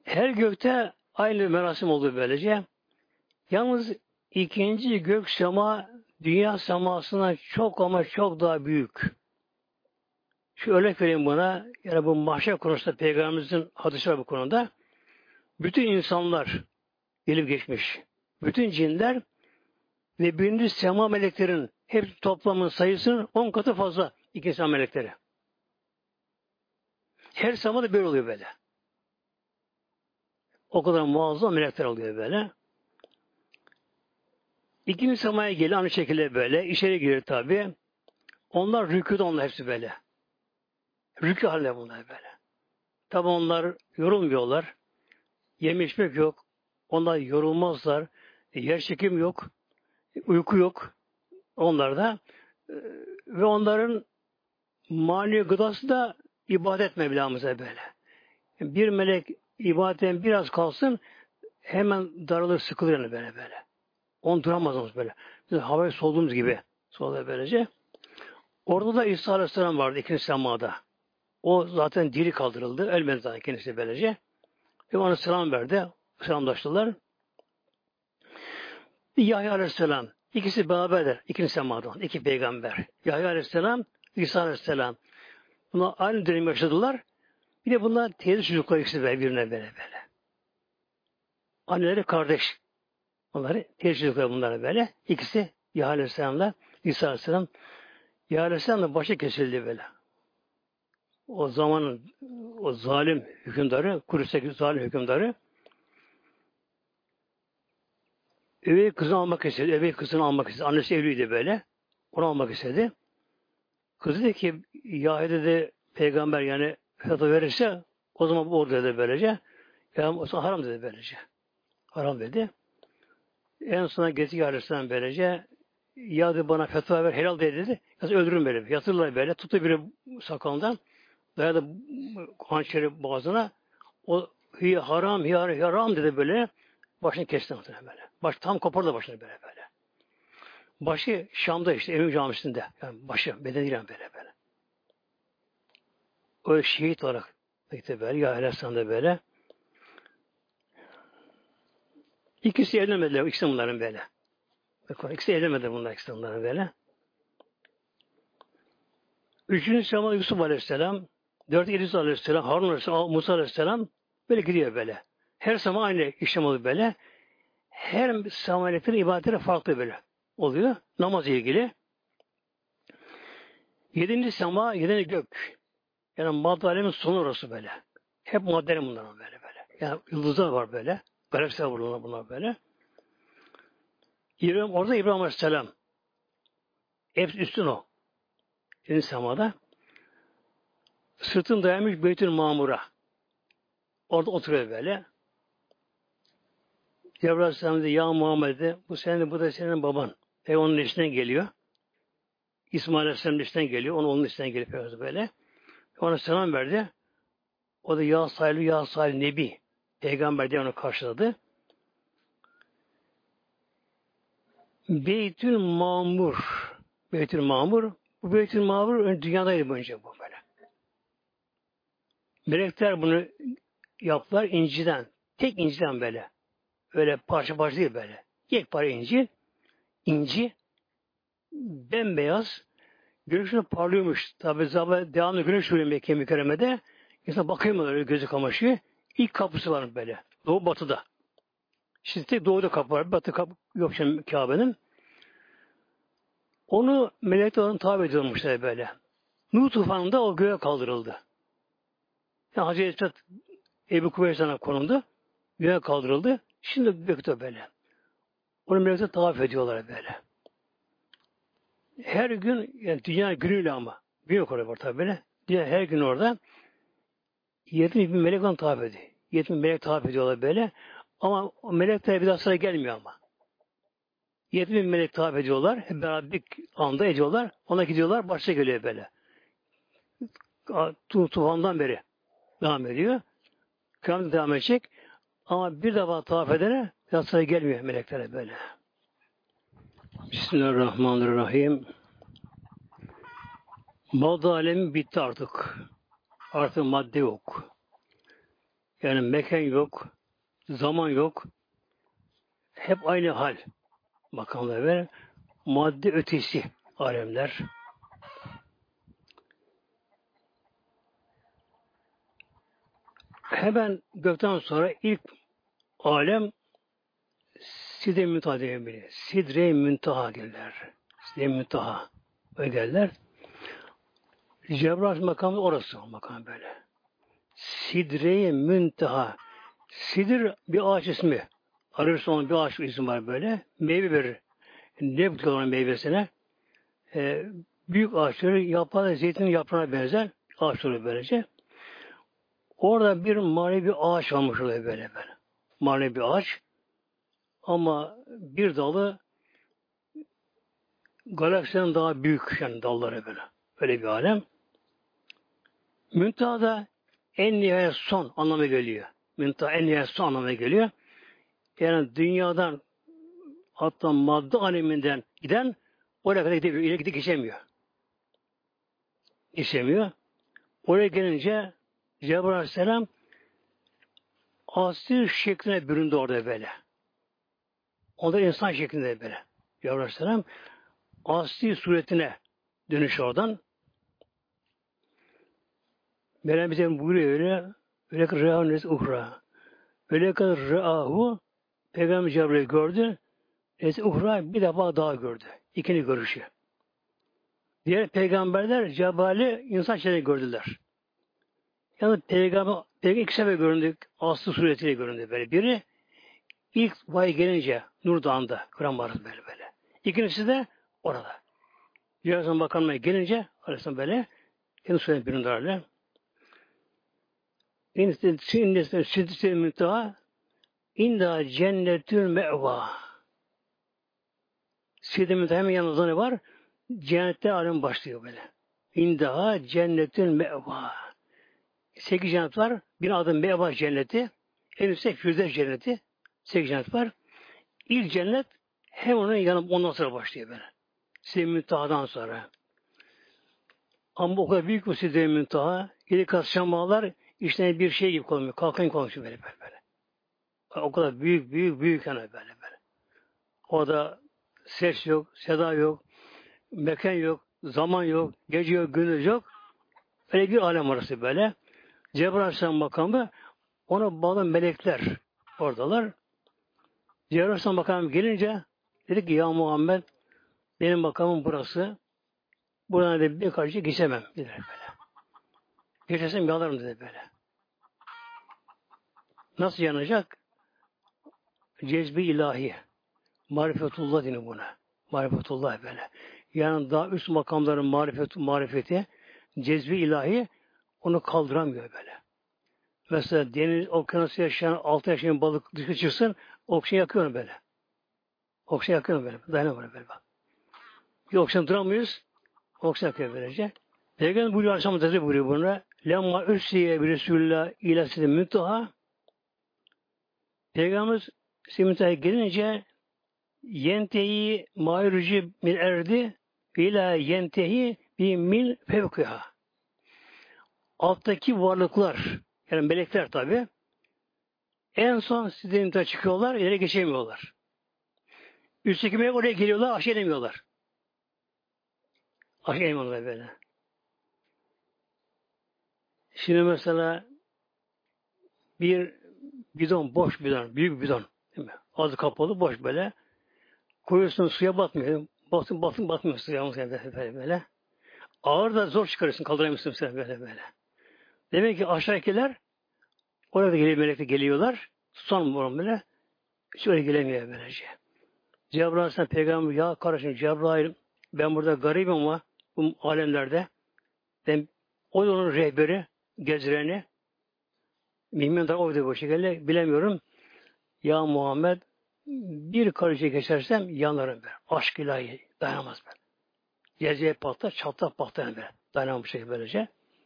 Her gökte aynı merasim oldu böylece. Yalnız ikinci gök sema dünya semasına çok ama çok daha büyük. Şu örnek vereyim buna. Yani bu mahşer konusunda Peygamberimizin hadisi var bu konuda. Bütün insanlar gelip geçmiş. Bütün cinler ve birinci sema meleklerin hep toplamın sayısının on katı fazla ikinci sema melekleri. Her semada böyle oluyor böyle. O kadar muazzam melekler oluyor böyle. İkinci semaya geliyor aynı şekilde böyle. İçeri girer tabi. Onlar rükûda onlar hepsi böyle. Rükû halde bunlar böyle. Tabi onlar yorulmuyorlar. Yeme içmek yok. Onlar yorulmazlar. Yer çekim yok. Uyku yok. Onlarda. Ve onların manevi gıdası da ibadet Mevlamıza böyle. Bir melek ibadetten biraz kalsın hemen daralır, sıkılır yani böyle böyle. On duramaz böyle. Biz havayı solduğumuz gibi solda böylece. Orada da İsa Aleyhisselam vardı ikinci semada. O zaten diri kaldırıldı. Ölmedi zaten kendisi böylece. Ve ona selam verdi. Selamlaştılar. Yahya Aleyhisselam. İkisi beraberler. İkinci semadan. İki peygamber. Yahya Aleyhisselam, İsa Aleyhisselam. Bunlar aynı dönem yaşadılar. Bir de bunlar teyze çocukları ikisi birbirine böyle böyle. Anneleri kardeş. Onları teyze çocukları bunlar böyle. İkisi Yahya Aleyhisselam'la İsa Aleyhisselam. Yahya Aleyhisselam da başı kesildi böyle. O zamanın o zalim hükümdarı, Kudüs'teki zalim hükümdarı üvey kızını almak istedi. Üvey kızını almak istedi. Annesi evliydi böyle. Onu almak istedi. Kız dedi ki Yahya dedi peygamber yani fetva verirse o zaman bu orada dedi böylece. Yani o zaman haram dedi böylece. Haram dedi. En sona getirdi Aleyhisselam böylece. Ya dedi bana fetva ver helal dedi dedi. Yoksa öldürürüm böyle. Yatırırlar böyle. Tuttu biri sakalından. Dayadı hançeri boğazına. O hi haram hi haram dedi böyle. Başını kesti böyle. Baş tam kopardı başını böyle böyle. Başı Şam'da işte Emin Camisi'nde. Yani başı bedeniyle böyle böyle. O şehit olarak gitti böyle. Ya Aleyhisselam'da böyle. İkisi evlenmediler. İkisi bunların böyle. İkisi evlenmedi bunlar. İkisi bunların böyle. Üçüncü sema Yusuf Aleyhisselam. Dört İdris Aleyhisselam. Harun Aleyhisselam. Musa Aleyhisselam. Böyle gidiyor böyle. Her sema aynı işlem oluyor böyle. Her semaletlerin ibadetleri farklı böyle oluyor. Namaz ilgili. Yedinci sema, yedinci gök. Yani madde alemin sonu orası böyle. Hep maddenin bunlar böyle böyle. Yani yıldızlar var böyle. Galaksiler var bunlar, bunlar böyle. İbrahim, orada İbrahim Aleyhisselam. Hep üstün o. Yedinci semada. Sırtını dayamış Beytül Mamur'a. Orada oturuyor böyle. Cebrail Aleyhisselam dedi, ya Muhammed'e bu senin, bu da senin baban. E onun içinden geliyor. İsmail Aleyhisselam'ın içinden geliyor. Onun onun içinden geliyor böyle. Ona selam verdi. O da ya Salih, ya Salih Nebi. Peygamber diye onu karşıladı. Beytül Mamur. Beytül Mamur. Bu Beytül Mamur dünyadaydı önce bu böyle. Melekler bunu yaptılar inciden. Tek inciden böyle. Öyle parça parça değil böyle. Yekpare inci. İnci bembeyaz. Güneşine parlıyormuş. Tabi zaten devamlı güneş vuruyor Mekke mükerremede. İnsan bakıyor mu öyle gözü kamaşıyor. İlk kapısı var böyle. Doğu batıda. Şimdi tek doğuda kapı var. Batı kapı yok şimdi Kabe'nin. Onu melekler onu tabi ediyormuşlar böyle. Nuh tufanında o göğe kaldırıldı. Yani Hazreti Esad Ebu Kubeysan'a konuldu. Göğe kaldırıldı. Şimdi gökte böyle. Onu melekler tavaf ediyorlar böyle. Her gün yani dünya günüyle ama. Gün yok orada var tabi böyle. Dünya her gün orada yetmiş bin melek onu tavaf ediyor. yetmiş bin melek tavaf ediyorlar böyle. Ama o melekler bir daha sıra gelmiyor ama. yetmiş bin melek tavaf ediyorlar. Hep beraber bir anda ediyorlar. Ona gidiyorlar. Başta geliyor böyle. Tufandan beri devam ediyor. Kıyamet devam edecek. Ama bir defa tavaf edene bir daha sıra gelmiyor meleklere böyle. Bismillahirrahmanirrahim. Madde alemi bitti artık. Artık madde yok. Yani mekan yok, zaman yok. Hep aynı hal. Makamlar ve madde ötesi alemler. Hemen gökten sonra ilk alem Sidre-i Müntaha diyebilir. Sidre-i Müntaha gelirler. Sidre-i Müntaha. Öyle gelirler. Cebrail makamı orası o makam böyle. Sidre-i Müntaha. Sidir bir ağaç ismi. Ararsa onun bir ağaç ismi var böyle. Meyve verir. Ne bu olan meyvesine? Ee, büyük ağaçları yaprağı zeytinin yaprağına benzer ağaçları böylece. Orada bir manevi ağaç olmuş oluyor böyle böyle. Manevi ağaç. Ama bir dalı galaksiden daha büyük yani dalları böyle. Öyle bir alem. Müntaha da en nihayet son anlamına geliyor. Müntaha en nihayet son anlamına geliyor. Yani dünyadan hatta madde aleminden giden oraya kadar gidemiyor. İleri gidip geçemiyor. Geçemiyor. Oraya gelince Cebrail Aleyhisselam asir şekline büründü orada böyle. Onda insan şeklinde böyle. Cebrail Aleyhisselam asli suretine dönüş oradan. Mevlam bize buyuruyor öyle öyle ki re'âhu nes uhra. Öyle ki re'âhu Peygamber Cebrail gördü. Nes uhra bir defa daha gördü. İkinci görüşü. Diğer peygamberler Cebrail'i insan şeklinde gördüler. Yani peygamber, peygamber iki sefer göründü. Aslı suretiyle göründü böyle. Biri ilk vahiy gelince Nur Dağı'nda Kur'an vardı böyle böyle. İkincisi de orada. Birazdan bakanlığa gelince Aleyhisselam böyle kendi suretine büründülerle. İndisinin südüsü müntaha inda cennetül me'va. Südüsü müntaha hemen yanında ne var? Cennette alem başlıyor böyle. İndaha cennetül me'va. Sekiz cennet var. Bir adı me'va cenneti. En üstte Firdevs cenneti. Sekiz cennet var. İlk cennet hem onun yanı ondan sonra başlıyor böyle. Sidre-i Müntaha'dan sonra. Ama o kadar büyük bu Sidre-i Müntaha. Yedi kat semalar işte bir şey gibi konmuyor. Kalkan konuşuyor böyle böyle. böyle. O kadar büyük büyük büyük yani böyle böyle. Orada ses yok, seda yok, mekan yok, zaman yok, gece yok, gündüz yok. Öyle bir alem orası böyle. Cebrail Aleyhisselam makamı ona bağlı melekler oradalar. Cebrail Aleyhisselam makamı gelince dedi ki ya Muhammed benim makamım burası. Buradan da bir karşı geçemem dediler böyle. Geçersem yalarım dedi böyle. Nasıl yanacak? Cezbi ilahi. Marifetullah deniyor buna. Marifetullah böyle. Yani daha üst makamların marifet, marifeti cezbi ilahi onu kaldıramıyor böyle. Mesela deniz okyanusu yaşayan altı yaşayan balık dışarı çıksın oksijen yakıyor onu böyle. Oksijen yakıyor böyle. Dayanamıyor böyle bak. Bir oksijen duramıyoruz. Oksijen yakıyor böylece. Peygamber buyuruyor Aleyhisselam Hazretleri buyuruyor buna. Lemma üssiye bir Resulullah ilâ müntaha. Peygamber Simita'ya gelince yentehi ma'ruci min erdi ila yentehi bir mil fevkiha. Alttaki varlıklar yani melekler tabi en son Sidre-i çıkıyorlar ileri geçemiyorlar. Üstteki melek oraya geliyorlar aşağı inemiyorlar. Aşağı inemiyorlar böyle. Şimdi mesela bir bidon, boş bidon, büyük bidon. Değil mi? Ağzı kapalı, boş böyle. Koyuyorsun suya batmıyor. Batın, batın, batmıyor suya böyle, böyle, böyle. Ağır da zor çıkarırsın, kaldıramıyorsun sen böyle böyle. Demek ki aşağıdakiler oraya da geliyor, melekler geliyorlar. Son bu böyle. Şöyle gelemiyor böylece. Cebrail sen peygamber ya kardeşim Cebrail ben burada garibim ama bu alemlerde ben o yolun rehberi, gezireni bilmiyorum da oydu bu şekilde bilemiyorum. Ya Muhammed bir karışı geçersem yanarım ben. Aşk ilahi dayanamaz ben. Cezeye patlar, çatlar patlar ben. Dayanamam bu şekilde böylece.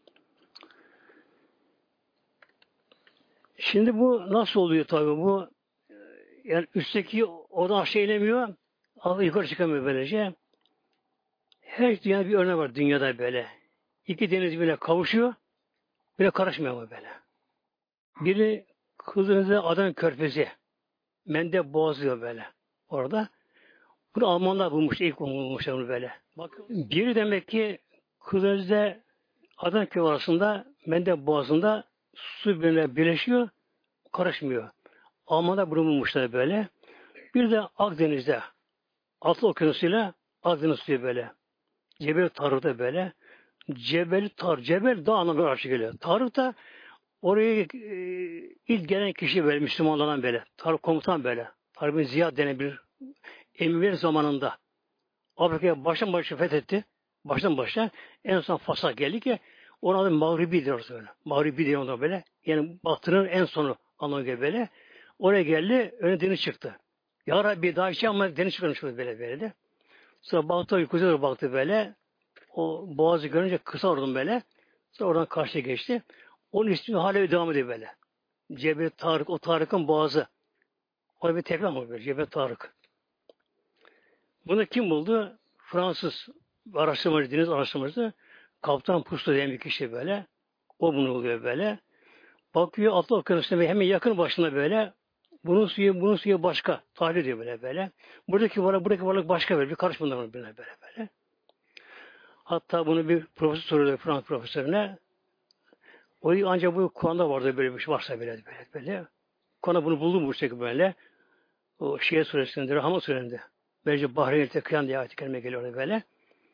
Şimdi bu nasıl oluyor tabii bu? Yani üstteki oradan aşağı inemiyor. Yukarı çıkamıyor böylece. Her dünyada bir örnek var dünyada böyle. İki deniz bile kavuşuyor. Bile karışmıyor ama böyle. Biri Kızıldeniz'de Adana Körfezi. Mendeb Boğazı diyor böyle. Orada. Bunu Almanlar bulmuş. İlk bulmuşlar bunu böyle. Bakın. Biri demek ki Kızıldeniz'de Adana Körfezi arasında Mendeb Boğazı'nda su birbirine birleşiyor. Karışmıyor. Almanlar bunu bulmuşlar böyle. Bir de Akdeniz'de Atlı Okyanusu'yla Akdeniz suyu böyle. Cebel Tarık'ta böyle. Cebel Tar, Cebel dağ anlamına karşı geliyor. Tarık da oraya e, ilk gelen kişi böyle Müslümanlardan böyle. Tarık komutan böyle. Tarık bin Ziyad denen bir emir zamanında Afrika'ya baştan başa fethetti. Baştan başa en son Fas'a geldi ki onun adı Mağribi diyoruz böyle. Mağribi diyor ona böyle. Yani batının en sonu anlamına böyle. Oraya geldi, önüne deniz çıktı. Ya Rabbi daha şey ama deniz çıkmış böyle böyle de. Sonra baktı, kuzeye doğru baktı böyle. O boğazı görünce kısa oradan böyle. Sonra oradan karşıya geçti. Onun ismi hala devam ediyor böyle. Cebel Tarık, o Tarık'ın boğazı. Orada bir tekrar mı böyle? Cebel Tarık. Bunu kim buldu? Fransız araştırmacı, deniz araştırmacısı. Kaptan Pusto diyen bir kişi böyle. O bunu buluyor böyle. Bakıyor Atlı Okyanusu'na hemen yakın başında böyle. Bunun suyu, bunun suyu başka. Tarih ediyor böyle böyle. Buradaki varlık, buradaki varlık başka böyle. Bir karış bunlar böyle böyle böyle. Hatta bunu bir profesör soruyor Fransız profesörüne. O ancak bu Kur'an'da vardı böyle bir şey varsa böyle böyle böyle. Kur'an'da bunu buldum bu şekilde böyle. O Şiye suresinde, Rahman suresinde. Böylece Bahreyn'e tekıyan diye ayet-i kerime geliyor orada böyle.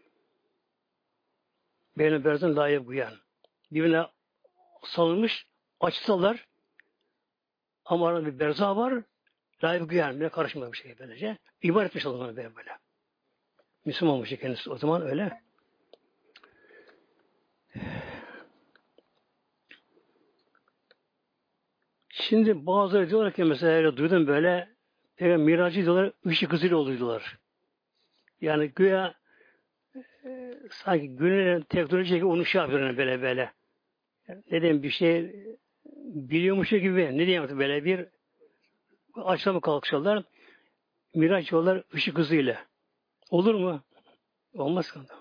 Benim berzın layık guyan. Birbirine salınmış, açsalar ama arada bir berza var. Layık guyan. Bile karışmıyor bir şey böylece. İman etmiş olanlar böyle böyle. Müslüman olmuş kendisi o zaman öyle. Şimdi bazıları diyorlar ki mesela öyle duydum böyle Peygamber miracı diyorlar, ışık hızıyla oluyorlar. Yani güya e, sanki günün teknolojik onu şey yapıyorlar böyle böyle. Yani ne diyeyim bir şey biliyormuş gibi ne diyeyim böyle bir açlama kalkışıyorlar. Miraç yollar ışık hızıyla. Olur mu? Olmaz ki.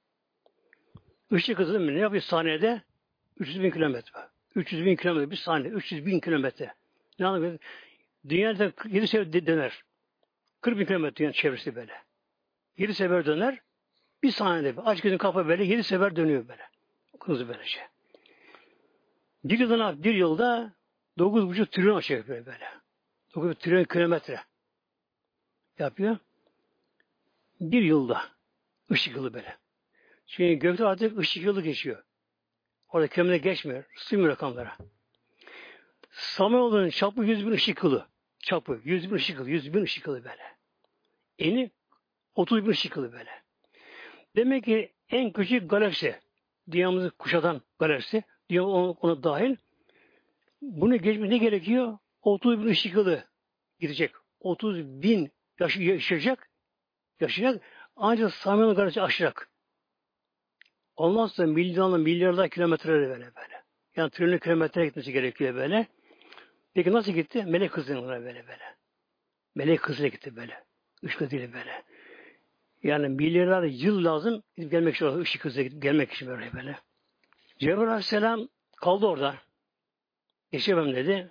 Işık hızı ne yapıyor saniyede? üç yüz bin kilometre. üç yüz bin kilometre bir saniye. üç yüz bin kilometre. Ne anlamıyor? Dünyada yedi sefer döner. kırk bin kilometre dünya çevresi böyle. yedi sefer döner. Bir saniyede. Aç gözün kafa böyle yedi sefer dönüyor böyle. Hızlı böylece. Bir yılda bir yılda dokuz buçuk trilyon aşağı yapıyor böyle. dokuz trilyon kilometre yapıyor. Bir yılda. Işık yılı böyle. Çünkü gökte artık ışık yılı geçiyor. Orada kilometre geçmiyor. Sığmıyor rakamlara. Samanyolu'nun çapı yüz bin ışık yılı. Çapı yüz bin ışık yılı. Yüz bin ışık yılı böyle. Eni otuz bin ışık yılı böyle. Demek ki en küçük galaksi, dünyamızı kuşatan galaksi, dünya ona, ona dahil, bunu geçmek ne gerekiyor? otuz bin ışık yılı gidecek. otuz bin yaş yaşayacak, yaşayacak, ancak Samanyolu galaksi aşacak. Olmazsa milyonlar, milyarlar kilometreleri böyle böyle. Yani trilyon kilometre gitmesi gerekiyor böyle. Peki nasıl gitti? Melek hızıyla böyle böyle. Melek hızıyla gitti böyle. Işık hızıyla böyle. Yani milyarlar yıl lazım gidip gelmek için, ışık hızıyla gidip gelmek için böyle böyle. Cebrail Aleyhisselam kaldı orada. Geçemem dedi.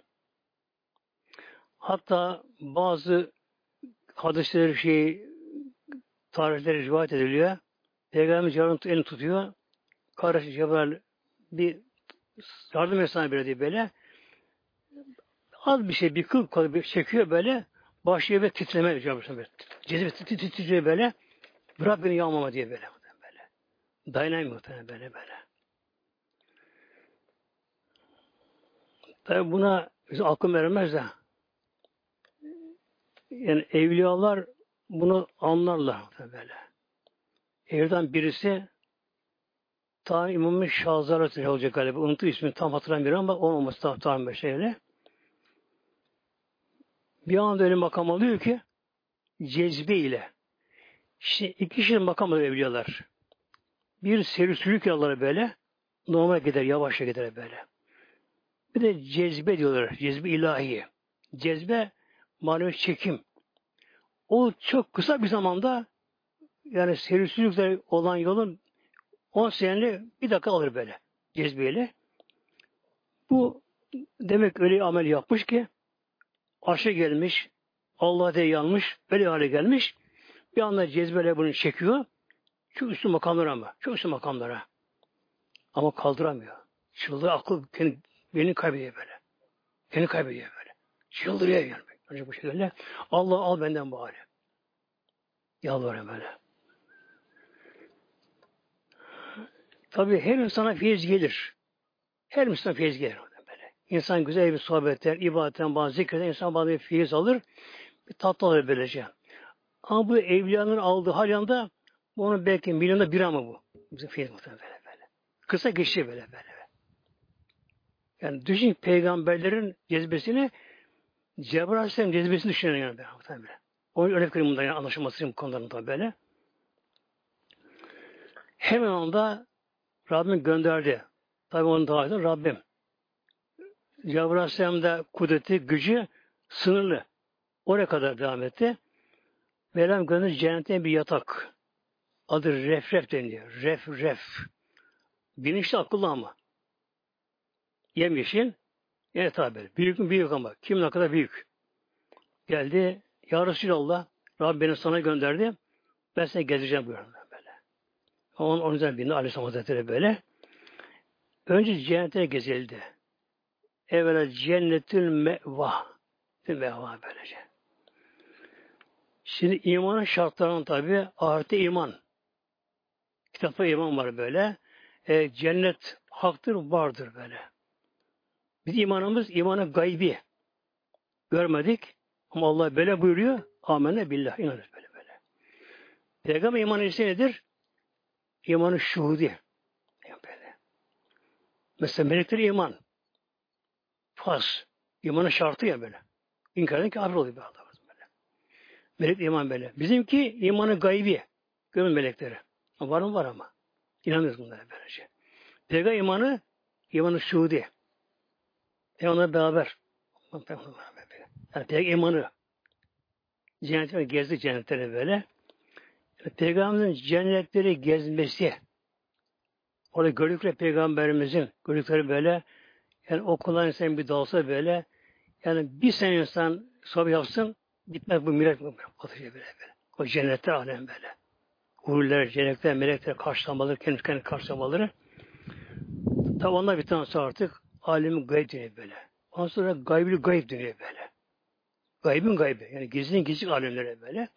Hatta bazı hadisleri şey tarihleri rivayet ediliyor. Peygamber Cebrail'in elini tutuyor. Kardeşi Cebrail bir yardım etsene böyle diye böyle. Az bir şey bir kıl kalı bir çekiyor böyle. Başlıyor ve titreme Cebrail. Cezbe titriyor böyle. Bırak beni yağmama diye böyle. böyle. Dayanamıyor muhtemelen böyle böyle. Tabi buna bize aklım vermez de yani evliyalar bunu anlarlar böyle. Evden birisi ta İmam-ı Şahzade olacak galiba. Unuttu ismini tam hatırlamıyorum ama onun olması tam tam bir şeyle. Bir anda öyle makam alıyor ki cezbe ile. İşte iki kişinin makam alıyor evliyalar. Bir seri sülük yolları böyle normal gider, yavaşça gider böyle. Bir de cezbe diyorlar. Cezbe ilahi. Cezbe manevi çekim. O çok kısa bir zamanda yani seri sülükler olan yolun on seneli bir dakika alır böyle cezbeyle. Bu demek öyle amel yapmış ki aşı gelmiş, Allah diye yanmış, öyle hale gelmiş. Bir anda cezbeyle bunu çekiyor. Çok üstün makamlara ama. Çok üstün makamlara. Ama kaldıramıyor. Çıldır akıl kendi, beni kaybediyor böyle. Kendi kaybediyor böyle. Çıldırıyor yani. Ancak bu şekilde Allah al benden bu hali. Yalvarıyor böyle. Tabii her insana feyiz gelir. Her insana feyiz gelir. Böyle. İnsan güzel bir sohbetten, ibadetten, bazı zikreden insan bazı bir feyiz alır. Bir tatlı alır böylece. Ama bu evliyanın aldığı hal yanında onun belki milyonda bir ama bu. Bizim feyiz muhtemelen böyle böyle. Kısa geçiyor böyle böyle. Yani düşün peygamberlerin cezbesini Cebrail Aleyhisselam cezbesini düşünüyor yani böyle. O örnek vereyim bundan yani anlaşılması için bu konuların tabi böyle. Hemen onda Rabbim gönderdi. Tabi onun davetini Rabbim. Cebrail Aleyhisselam'da kudreti, gücü sınırlı. Oraya kadar devam etti. Mevlam gönderdi cennetten bir yatak. Adı ref ref deniliyor. Ref ref. Bilinçli akıllı ama. Yemyeşil. Yani tabi. Büyük mü büyük ama. Kim ne kadar büyük. Geldi. Ya Resulallah. Rabbim beni sana gönderdi. Ben seni gezeceğim buyuruyor böyle. Onun, onun üzerine bindi Aleyhisselam Hazretleri böyle. Önce cennete gezildi. Evvela cennetül meva. Meva böylece. Şimdi imanın şartlarının tabi ahirette iman. Kitapta iman var böyle. E, cennet haktır, vardır böyle. Biz imanımız imanı gaybi. Görmedik. Ama Allah böyle buyuruyor. Amenna billah. İnanırız böyle böyle. Peygamber imanı ise nedir? İmanı şuhudi. Böyle. Mesela melekler iman. Faz. İmanın şartı ya böyle. İnkar eden kafir oluyor böyle. Melek iman böyle. Bizimki imanı gaybi. Görün melekleri. Var mı var ama. İnanıyoruz bunlara böylece. Peygamber imanı imanı şuhudi. Peygamberle beraber. Yani peygamber imanı. Cennetine gezdi cennetleri böyle. Yani Peygamberimizin cennetleri gezmesi. Orada gördükleri peygamberimizin gördükleri böyle yani okulan insan bir dalsa böyle yani bir sene insan sohbet yapsın bitmez bu millet atışıyor böyle böyle. O cennetler alem böyle. Huriler, cennetler, melekler karşılamaları, kendi kendi karşılamaları. Tabi onlar bir sonra artık alemin gayb dönüyor böyle. Ondan sonra gaybül gayb dönüyor böyle. Gaybın gaybi. Yani gizlinin gizli alemlere böyle.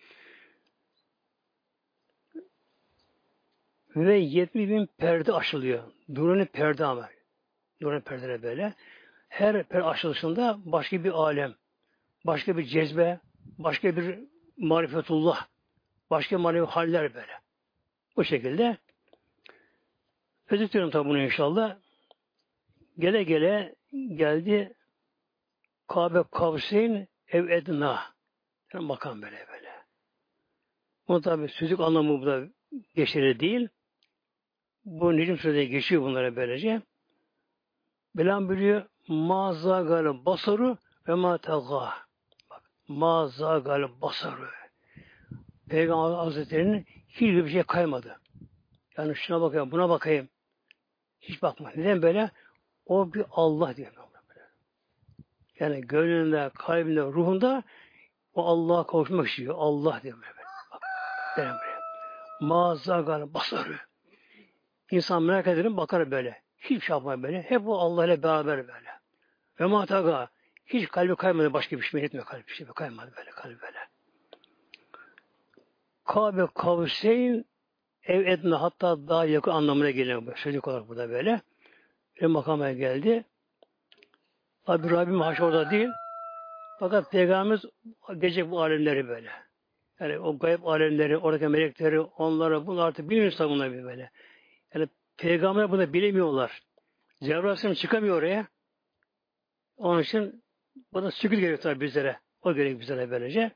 Ve yetmiş bin perde aşılıyor. Nurani perde ama. Nurani perdeler böyle. Her perde aşılışında başka bir alem, başka bir cezbe, başka bir marifetullah, başka manevi haller böyle. Bu şekilde özetliyorum tabi bunu inşallah. Gele gele geldi Kabe Kavseyn ev edna. Yani makam böyle böyle. Bu tabi sözlük anlamı bu da geçerli değil. Bu Necm Suresi'ne geçiyor bunlara böylece. Belam biliyor mazagal basaru ve ma tegâ. Bak mazagal basaru. Peygamber Hazretleri'nin hiçbir şey kaymadı. Yani şuna bakayım, buna bakayım. Hiç bakma. Neden böyle? O bir Allah diyor. Yani gönlünde, kalbinde, ruhunda o Allah'a kavuşmak istiyor. Allah diyor böyle. Bak, böyle böyle. Mazagal basarı. İnsan merak ederim bakar böyle. Hiç şey yapmıyor böyle. Hep o Allah ile beraber böyle. Ve mataga. Hiç kalbi kaymadı. Başka bir şey etmiyor kalbi. Bir şey kaymadı böyle. Kalbi böyle. Kabe Kavseyn ev etme hatta daha yakın anlamına geliyor bu. Sözlük olarak burada böyle. Bir makama geldi. Tabi Rabbim haş orada değil. Fakat Peygamberimiz gelecek bu alemleri böyle. Yani o gayb alemleri, oradaki melekleri, onları, bunlar artık bilmiyorsa bunlar bir böyle. Yani Peygamber bunu bilemiyorlar. Cebrail Aleyhisselam çıkamıyor oraya. Onun için bana sükut gerekiyor tabi bizlere. O gerekiyor bizlere böylece.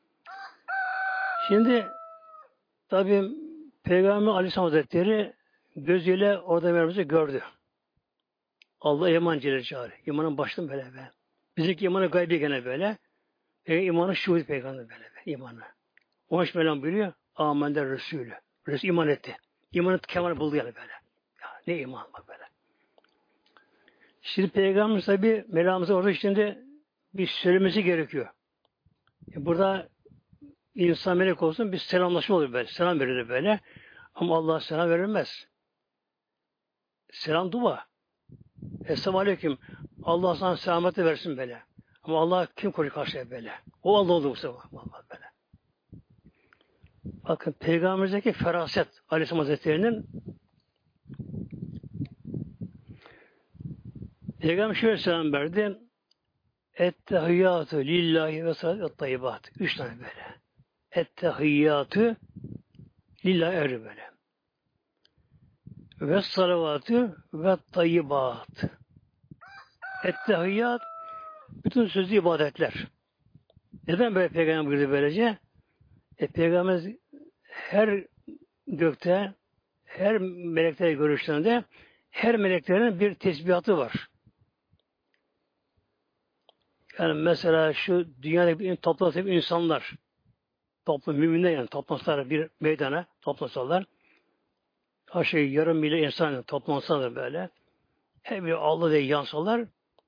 Şimdi tabi Peygamber Aleyhisselam Hazretleri gözüyle orada Mevlamızı gördü. Allah iman Celle Celaluhu. İmanın başında böyle be. Bizimki imanı gaybi gene böyle. E, imanı şuhud peygamber böyle be. İmanı. Onun için Mevlam biliyor. Âmende Resulü. Resul iman etti. İmanı kemal buldu yani böyle. Ya, ne iman bak böyle. Şimdi Peygamber tabi Mevlamızın orada içinde bir söylemesi gerekiyor. E burada insan melek olsun bir selamlaşma olur böyle. Selam verilir böyle. Ama Allah selam verilmez. Selam dua. Esselamu Aleyküm. Allah sana selameti versin böyle. Ama Allah kim koruyor karşıya böyle? O Allah oldu bu sefer. Böyle. Bakın Peygamberimizdeki feraset Aleyhisselam Hazretleri'nin Peygamber şöyle selam verdi. Ettehiyyatü lillahi ve salatu ve tayyibat. Üç tane böyle. Ettehiyyatü lillahi eri böyle. Ve salavatü ve tayyibat. Ettehiyyat bütün sözlü ibadetler. Neden böyle Peygamber buyurdu böylece? E, Peygamber her gökte, her melekler görüşlerinde her meleklerin bir tesbihatı var. Yani mesela şu dünyadaki bir toplasak insanlar, toplum müminler yani toplasalar bir meydana toplasalar, aşağı yarım milyon insan toplansalar böyle, her bir Allah diye yansalar,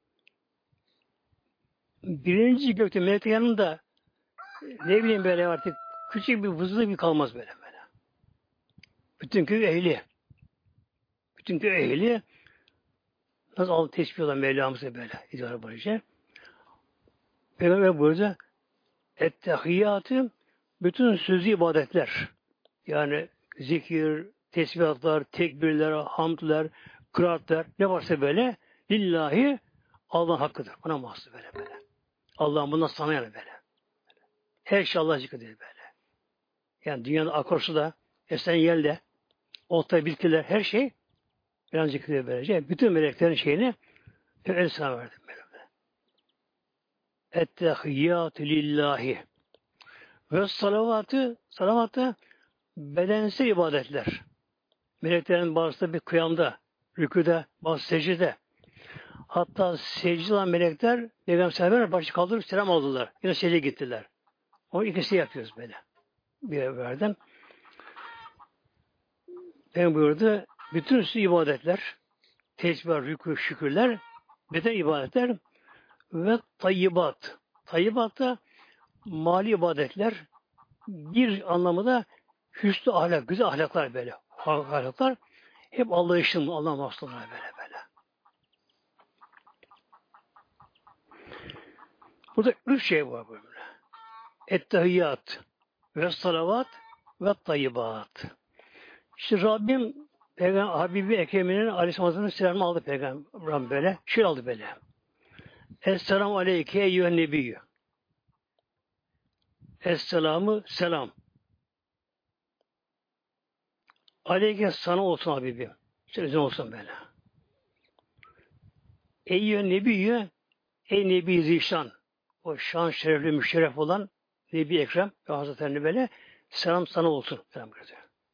birinci gökte melekler yanında ne bileyim böyle artık küçük bir vızlı bir kalmaz böyle böyle. Bütün köy ehli. Bütün köy ehli nasıl Allah tesbih olan Mevlamız'a böyle idare barışı. Peygamber buyurdu ettehiyyatı bütün sözlü ibadetler yani zikir, tesbihatlar, tekbirler, hamdler, kıraatler ne varsa böyle lillahi Allah'ın hakkıdır. Ona mahsus böyle böyle. Allah'ın bundan sana yani böyle. Her şey Allah zikrediyor böyle. Yani dünyanın akorsu da, esen yelde, ota, bitkiler, her şey biraz zikrediyor böylece. Bütün meleklerin şeyini el sana verdim böyle. Ettehiyyatü lillahi ve salavatı, salavatı bedensel ibadetler. Meleklerin bazısı bir kıyamda, rüküde, bazı secde. Hatta secde olan melekler Peygamber Sehber başı kaldırıp selam aldılar. Yine secde gittiler. O ikisi yapıyoruz böyle. Bir evvelden. Ben buyurdu, bütün üstü ibadetler, tesbih, rükû, şükürler, beden ibadetler ve tayyibat. Tayyibat da mali ibadetler, bir anlamı da hüsnü ahlak, güzel ahlaklar böyle. Ahlaklar hep Allah'a işin, Allah'a mahsuslar böyle böyle. Burada üç şey var böyle. Ettehiyyat ve salavat ve tayyibat. İşte Rabbim Peygamber Habibi Ekrem'in Aleyhisselam'ın selamını aldı Peygamber böyle. Şöyle aldı böyle. Esselamu aleyke eyyühen nebiyyü. Esselamı selam. Aleyke sana olsun Habibim. Sözün olsun böyle. Eyyühen nebiyyü ey Nebi Zişan. O şan şerefli müşerref olan Nebi Ekrem ve Hazretlerine böyle selam sana olsun. Selam buyurdu.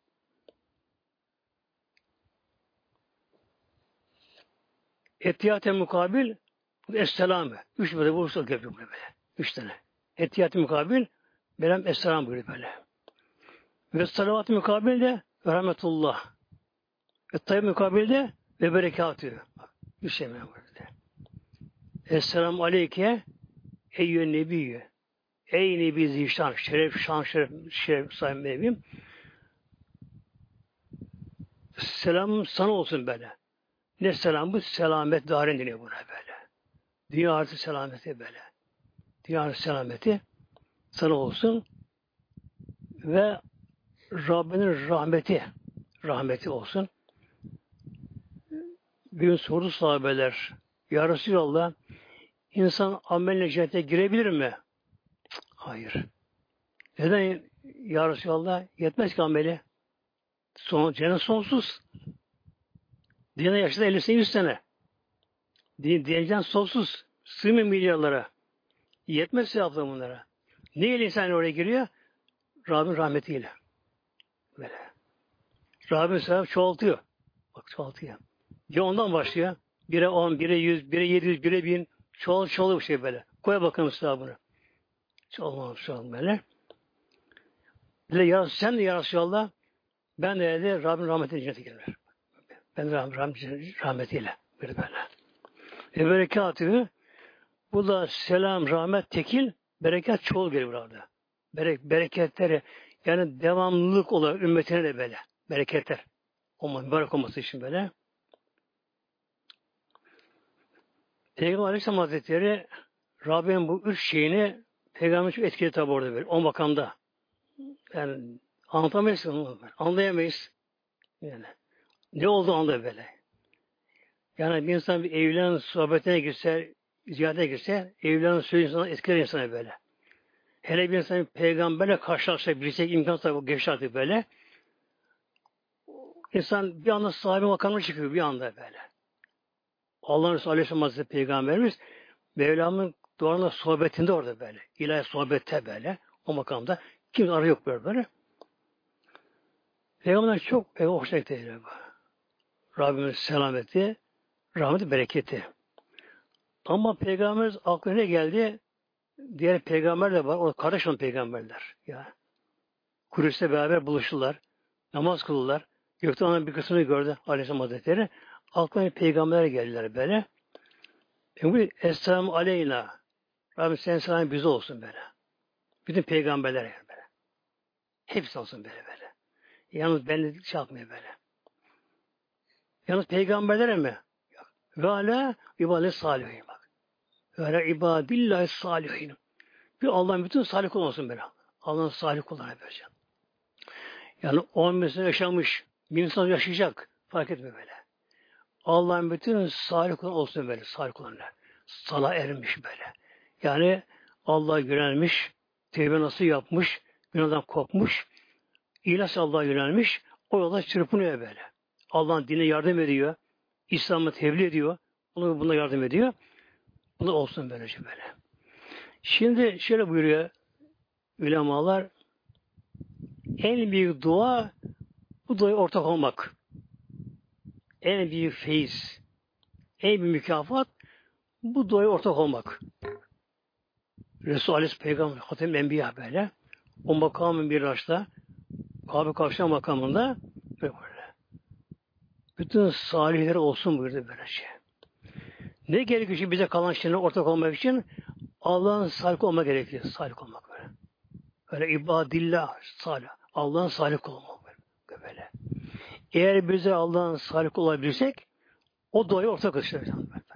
Etiyate mukabil Esselam'ı. Üç böyle vurursa yapıyor böyle. Üç tane. Etiyate mukabil Benim Esselam buyuruyor böyle. Ve salavat-ı mukabil de rahmetullah. Ve tayyip mukabil de ve berekatü. Üç şey buyuruyor. Esselamu aleyke eyyühen nebiyyü. Ey Nebi Zişan, şeref, şan, şeref, şeref sayın Nebim. Selam sana olsun böyle. Ne selam bu? Selamet darin deniyor buna böyle. Dünya artı selameti böyle. Dünya artı selameti sana olsun ve Rabbinin rahmeti rahmeti olsun. Bir gün sordu sahabeler Ya Resulallah insan ameline cennete girebilir mi? Hayır. Neden Ya Resulallah? Yetmez ki ameli. Son, cennet sonsuz. Dünyada yaşadı elli sene yüz sene. Diyeceğin sonsuz. Sığmıyor milyarlara. Yetmez sevaplı bunlara. Neyle insan oraya giriyor? Rabbin rahmetiyle. Böyle. Rabbin sevap çoğaltıyor. Bak çoğaltıyor. Ya ondan başlıyor. Bire on, bire yüz, bire yedi yüz, bire bin. Çoğal çoğalıyor bir şey böyle. Koy bakalım sevabını. Çoğalmaz çoğalmaz böyle. Bir de ya, sen de ya Resulallah ben de dedi Rabbin rahmetiyle cennete girer. Ben de Rabbin rahmetiyle. Böyle böyle. Ve berekatü, bu da selam, rahmet, tekil, berekat çoğul gelir burada. Berek, bereketleri, yani devamlılık olarak ümmetine de böyle. Bereketler. Olma, mübarek olması için böyle. Peygamber Aleyhisselam Hazretleri Rabbim bu üç şeyini Peygamber çok etkili tabi orada böyle. O makamda. Yani anlatamayız onu. Anlayamayız. Yani. Ne oldu anda böyle. Yani bir insan bir evlen sohbetine girse, ziyarete girse, evlen sözü insana etkiler insana böyle. Hele bir insan peygamberle karşılaşabilecek imkan sahibi geçti artık böyle. İnsan bir anda sahibi makamına çıkıyor bir anda böyle. Allah'ın Resulü Aleyhisselam Hazretleri Peygamberimiz Mevlam'ın doğanla sohbetinde orada böyle. İlahi sohbette böyle. O makamda. Kimse arı yok böyle böyle. Peygamber'den çok peygamber hoşuna gitti. Rabbimiz selameti, rahmeti, bereketi. Ama Peygamberimiz aklına ne geldi? Diğer peygamber de var. O kardeş olan peygamberler. Ya. Kudüs'le beraber buluştular. Namaz kıldılar. Gökten onun bir kısmını gördü Aleyhisselam Hazretleri. Aklına peygamberler geldiler böyle. Peygamber Esselamu Aleyna. Rabbim senin selamın bize olsun böyle. Bütün peygamberler yani böyle. Hepsi olsun böyle böyle. Yalnız ben de şey yapmıyor böyle. Yalnız peygamberlere mi? Yok. Ve ala ibadet salihin bak. Ve ala ibadillahi salihin. Bir Allah'ın bütün salih kulu olsun böyle. Allah'ın salih kullarına vereceğim. Yani on bin sene yaşamış, bin sene yaşayacak. Fark etme böyle. Allah'ın bütün salih kulları olsun böyle. Salih kullarına. Sala ermiş böyle. Yani Allah'a yönelmiş, tevbe nasıl yapmış, günahdan kopmuş, İhlas Allah'a yönelmiş, o yolda çırpınıyor böyle. Allah'ın dine yardım ediyor, İslam'ı tebliğ ediyor, bunu buna yardım ediyor. Bunu olsun böylece böyle. Şimdi şöyle buyuruyor ulemalar, en büyük dua bu duaya ortak olmak. En büyük feyiz, en büyük mükafat bu duaya ortak olmak. Resul Aleyhisselam Peygamber Hatem-i Enbiya böyle. O makamın bir raşta Kabe kavşağı makamında böyle. Bütün salihleri olsun buyurdu böylece. Ne gerekiyor ki bize kalan şeylere ortak olmak için? Allah'ın salih olmak gerekiyor. Salih olmak böyle. Böyle ibadillah salih. Allah'ın salih olmak böyle. böyle. Eğer bize Allah'ın salih olabilirsek o duaya ortak olacağız.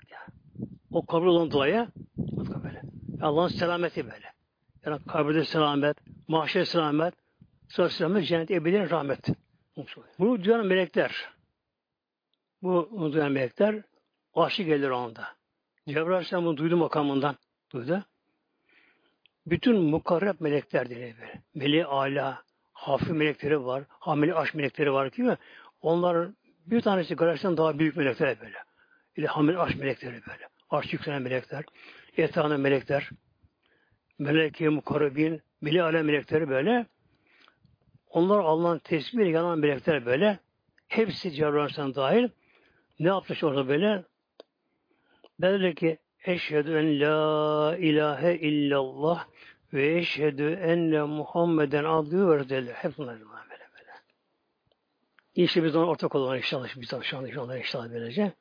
O kabul olan duaya böyle. Allah'ın selameti böyle. Yani kabirde selamet, mahşer selamet, sonra selamet, cennet ebedi rahmet. Bunu duyan melekler, bu duyan melekler aşık gelir o anda. Cebrail Aleyhisselam bunu duydu makamından. Duydu. Bütün mukarreb melekler diye böyle. Meleği âlâ, hafif melekleri var, hamile aşk melekleri var ki onlar bir tanesi galaksiden daha büyük melekler böyle. Bir de hamile aşk melekleri böyle. Arş yükselen melekler, etâne melekler, melek-i mukarrebin, meleği âlâ melekleri böyle. Onlar Allah'ın tesbihiyle yanan melekler böyle. Hepsi Cebrail Aleyhisselam dahil. Ne yapmış orada böyle? Böyle ki eşhedü en la ilahe illallah ve eşhedü enne Muhammeden abdühü ve resulühü. Hep bunlar böyle böyle. İşte biz ona ortak olalım inşallah. Biz şu anda inşallah inşallah böylece.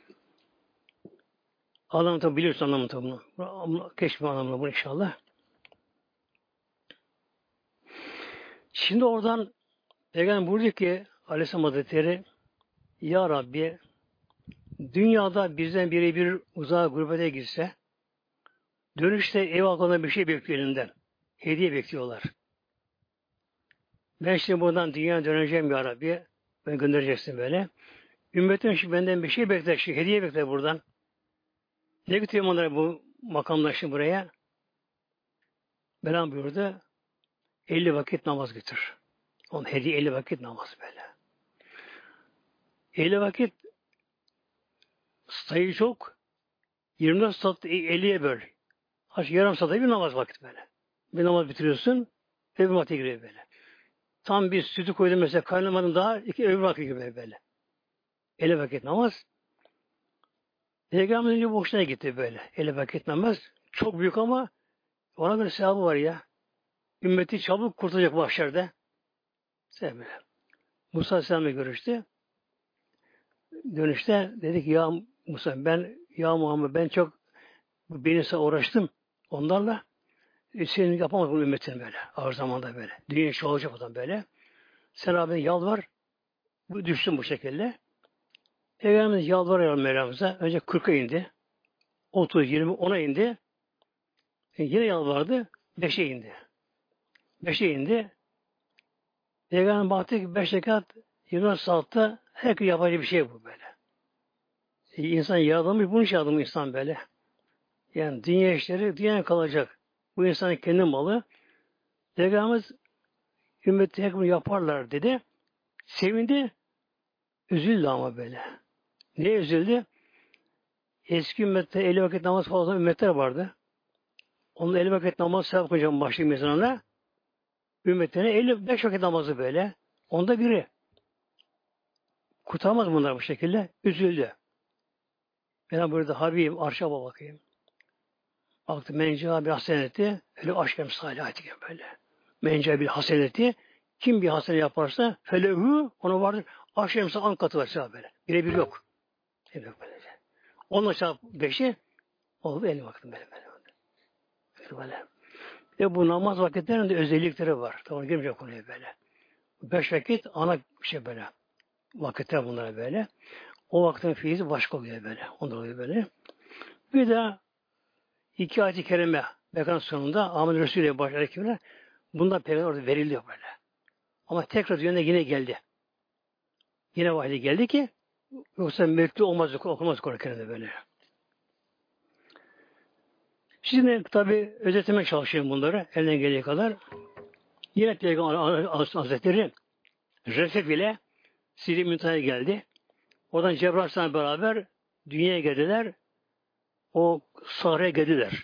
Anlamı tabi biliyorsun anlamı tabi bunu. Keşfi anlamını bunu inşallah. Şimdi oradan Peygamber buyurdu ki Aleyhisselam Hazretleri Ya Rabbi dünyada bizden biri bir uzağa gurbete gitse dönüşte ev halkına bir şey bekliyor elinden. Hediye bekliyorlar. Ben şimdi buradan dünyaya döneceğim Ya Rabbi. Ben göndereceksin böyle. Ümmetim şimdi benden bir şey bekler. Şimdi hediye bekler buradan. Ne götürüyorum onlara bu makamdan şimdi buraya? Belam buyurdu. elli vakit namaz götür. Onun hediye elli vakit namaz böyle. elli vakit sayı çok. yirmi dört saat elliye böl. Aç yarım saatte bir namaz vakit böyle. Bir namaz bitiriyorsun. Öbür vakti giriyor böyle. Tam bir sütü koydum mesela kaynamadım daha iki öbür vakti giriyor böyle. elli vakit namaz. Peygamberin önce boşuna gitti böyle. elli vakit namaz. Çok büyük ama ona göre sevabı var ya. Ümmeti çabuk kurtulacak mahşerde. Sevmiyor. Musa Aleyhisselam'la görüştü. Dönüşte dedik ya Musa ben Ya Muhammed ben çok beni uğraştım onlarla. E, senin yapamaz bu ümmetin böyle. Ağır zamanda böyle. Dünya şu olacak o zaman böyle. Sen abi yalvar. Bu düşsün bu şekilde. Peygamberimiz yalvarıyor Mevlamıza. Önce kırka indi. otuz, yirmi, ona indi. E, yine yalvardı. beşe indi. beşe indi. Peygamber baktı ki beş rekat yirmi saatte herkes yabancı bir şey bu böyle. E, insan yaratılmış, bunu şey adamı insan böyle. Yani dünya işleri dünyaya kalacak. Bu insanın kendi malı. Peygamberimiz ümmeti hep bunu yaparlar dedi. Sevindi. Üzüldü ama böyle. Niye üzüldü? Eski ümmette elli vakit namaz fazla ümmetler vardı. Onun elli vakit namaz sevap koyacağım başlayayım mesela. Ümmetine elli beş vakit namazı böyle. Onda biri. Kurtarmaz bunlar bu şekilde. Üzüldü. Ben burada Habibim arşa bakayım. Baktı menca bir haseneti öyle aşk emsali ayeti böyle. Menca bir haseneti kim bir hasene yaparsa felehu ona vardır. Aşk emsali an katı var böyle. Birebir yok. Birebir yok böylece. Onunla çarp beşi oldu elli vakit böyle böyle. Böyle. Ve bu namaz vakitlerinde özellikleri var. Tamam girmeyecek konuya böyle. Beş vakit ana şey böyle. Vakitler bunlar böyle. O vaktin fiili başka oluyor böyle. Ondan oluyor böyle. Bir de iki ayet-i kerime Bekan sonunda Ahmet Resulü'yle başladı kimler? Bundan peygamber orada veriliyor böyle. Ama tekrar yönde yine geldi. Yine vahiy geldi ki yoksa mevki olmaz okumaz korkarında böyle. Şimdi tabi özetlemek çalışıyorum bunları elinden geldiği kadar. Yine Peygamber Hazretleri Refef ile Siri Müntaha geldi. Oradan Cebrail Aleyhisselam'la beraber dünyaya geldiler. O sahraya geldiler.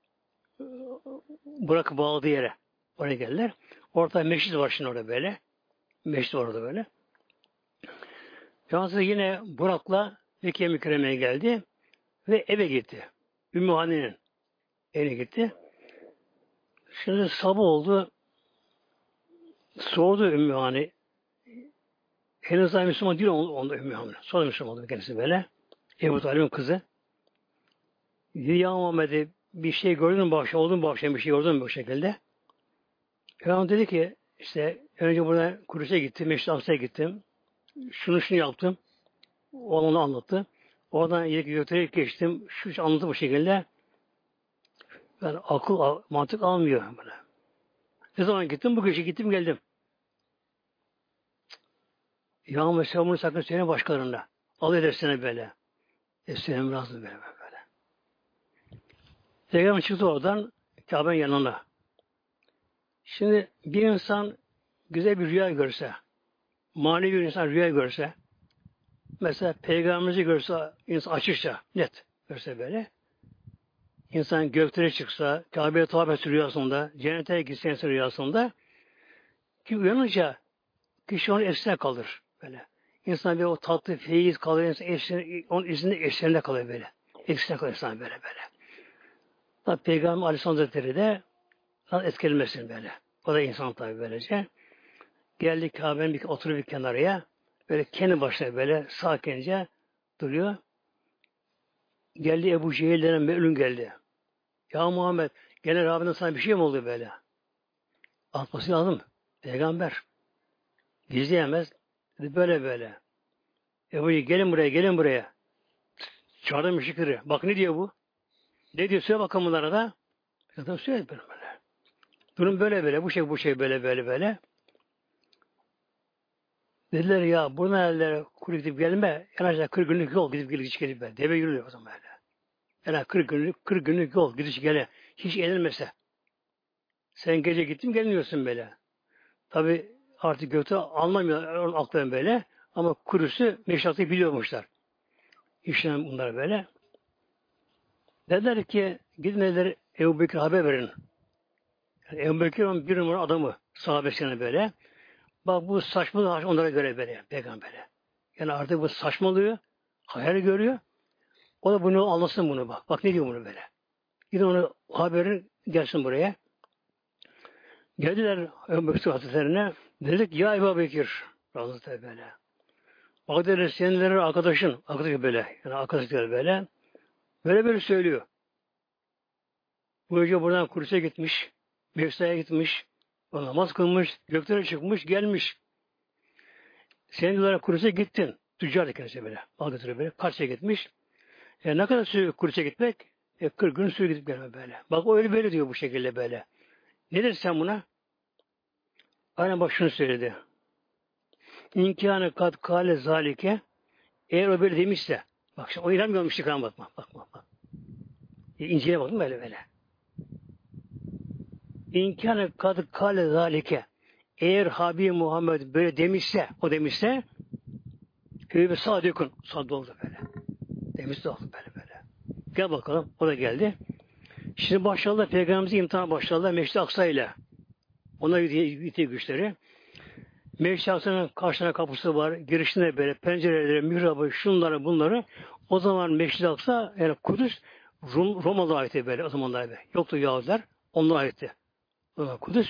Burak bağladığı yere. Oraya geldiler. Orada meşrit var şimdi orada böyle. Meşrit var orada böyle. Yalnız yine Burak'la Mekke Mükerreme'ye geldi ve eve gitti. Ümmü Hani'nin evine gitti. Şimdi sabah oldu. Sordu Ümmü Hani. Henüz daha Müslüman değil onda Ümmü Hani. Sonra Müslüman oldu kendisi böyle. Ebu Talib'in kızı. Dedi ya Muhammed'e bir şey gördün mü bu akşam? Oldu mu bu akşam bir şey gördün mü bu şekilde? Peygamber dedi ki işte önce buradan Kudüs'e gittim, Meşrit Aksa'ya gittim. Şunu şunu yaptım. O onu anlattı. Oradan ilk götüre geçtim. Şu anlattı bu şekilde. Ben akıl, mantık almıyor böyle. Ne zaman gittim? Bu gece gittim geldim. Ya mesela bunu sakın söyleme başkalarına. Al edersene böyle. E söyleme lazım böyle böyle. Peygamber çıktı oradan Kabe'nin yanına. Şimdi bir insan güzel bir rüya görse, manevi bir insan rüya görse, mesela Peygamberimizi görse, insan açıkça, net görse böyle, insan göklere çıksa, Kabe'ye tavaf etse rüyasında, cennete gitse insan rüyasında, ki uyanınca kişi onun eşliğinde kalır böyle. İnsan bir o tatlı feyiz kalır, insan eşliğinde, onun izinde eşliğinde kalır böyle. Eşliğinde kalır insan böyle böyle. Tabi Peygamber Aleyhisselam Hazretleri de etkilenmesin böyle. O da insan tabi böylece. Geldi Kabe'nin bir oturup bir kenarıya. Böyle kendi başına böyle sakince duruyor. Geldi Ebu Cehil denen melun geldi. Ya Muhammed gene Rabbinin sana bir şey mi oldu böyle? Atması lazım. Peygamber. Gizleyemez. Dedi böyle böyle. Ebu Cehil gelin buraya gelin buraya. Çağırdı müşrikleri. Bak ne diyor bu? Ne diyor? Söyle bakalım bunlara da. Adam söyle böyle böyle. Durum böyle böyle. Bu şey bu şey böyle böyle böyle. Dediler ya bu nerelere kuru gidip gelme. En aşağı kırk günlük yol gidip gelip gelip be. Deve yürüyor o zaman böyle. En aşağı kırk günlük, kırk günlük yol gidiş gele. Hiç eğlenmese. Sen gece gittin gelmiyorsun böyle. Tabi artık götü anlamıyor aklın böyle. Ama kurusu meşratı biliyormuşlar. İşlem bunlar böyle. Dediler ki gidin dediler Ebu Bekir haber verin. Yani Ebu Bekir'in bir numara adamı sahabesine böyle. Bak bu saçmalığı onlara göre böyle peygambere. Yani artık bu saçmalıyor, hayal görüyor. O da bunu anlasın bunu bak. Bak ne diyor bunu böyle. Gidin onu haberin gelsin buraya. Geldiler Ebu Bekir Hazretlerine. Dedik ya Ebu Bekir. Hazretleri böyle. Bak dediler seninleri arkadaşın. Arkadaşı böyle. Yani arkadaşlar böyle. Böyle böyle söylüyor. Bu hoca buradan kursa gitmiş. Mevsa'ya gitmiş. O namaz kılmış. Göklere çıkmış. Gelmiş. Sen diyorlar kursa gittin. Tüccar kendisi böyle. Al götürüyor böyle. Kaç'a gitmiş. E ne kadar sürüyor kursa gitmek? E kırk gün sürüyor gidip gelme böyle. Bak o öyle böyle diyor bu şekilde böyle. Ne dersin sen buna? Aynen bak şunu söyledi. İnkâne kad kâle zâlike, eğer o böyle demişse, bak şimdi o inanmıyormuştuk ama bakma, bakma, bak. E, İncil'e bakın böyle böyle. İnkâne kad kâle zâlike, eğer Habib Muhammed böyle demişse, o demişse, hüve sadikun, sadı oldu böyle. Demişse oldu böyle böyle. Gel bakalım, o da geldi. Şimdi başladılar, Peygamberimizin imtihanı başladılar, Meşri Aksa ile. Ona yitiyor güçleri. Meşri Aksa'nın karşına kapısı var, girişinde böyle, pencereleri, mihrabı, şunları, bunları. O zaman Meşri Aksa, yani Kudüs, Rum, Roma'da aitti böyle, o zamanlar böyle. Yoktu Yahudiler, onlara aitti. O zaman Kudüs.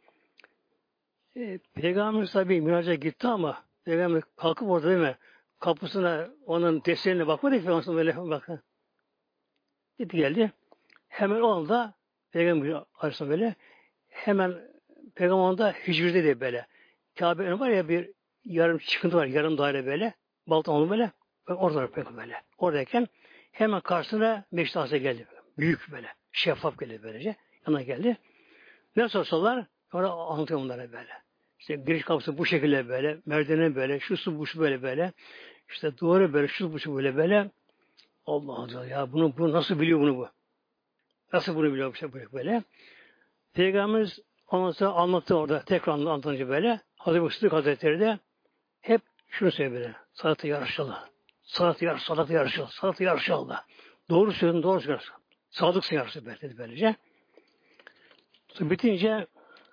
E, Peygamberimiz tabi miraca gitti ama Peygamber kalkıp orada değil mi? Kapısına onun desenine bakmadı ki ondan böyle bakın. Gitti geldi. Hemen o anda Peygamber arasında böyle hemen Peygamber da hicrede de böyle. Kabe'nin var ya bir yarım çıkıntı var. Yarım daire böyle. Baltan oldu böyle. Orada Peygamber böyle. Oradayken hemen karşısına Meşri geldi. Büyük böyle. Şeffaf geldi böylece. Yanına geldi. Ne sorsalar sonra anlatıyor onlara böyle. İşte giriş kapısı bu şekilde böyle, merdiveni böyle, şu su bu şu böyle böyle, işte duvarı böyle, şu bu şu böyle böyle. Allah Allah ya bunu bu nasıl biliyor bunu bu? Nasıl bunu biliyor işte böyle böyle? Peygamberimiz ondan sonra anlattı orada tekrar anlatınca böyle. Hazreti Sıddık Hazretleri de hep şunu söylüyor böyle. Salatı yarışalım. Salatı yarış, salatı yarışalım. Salatı yarışalım. Doğru söyledin, doğru söyledin. Sadıksın yarışı böyle dedi böylece. Sonra bitince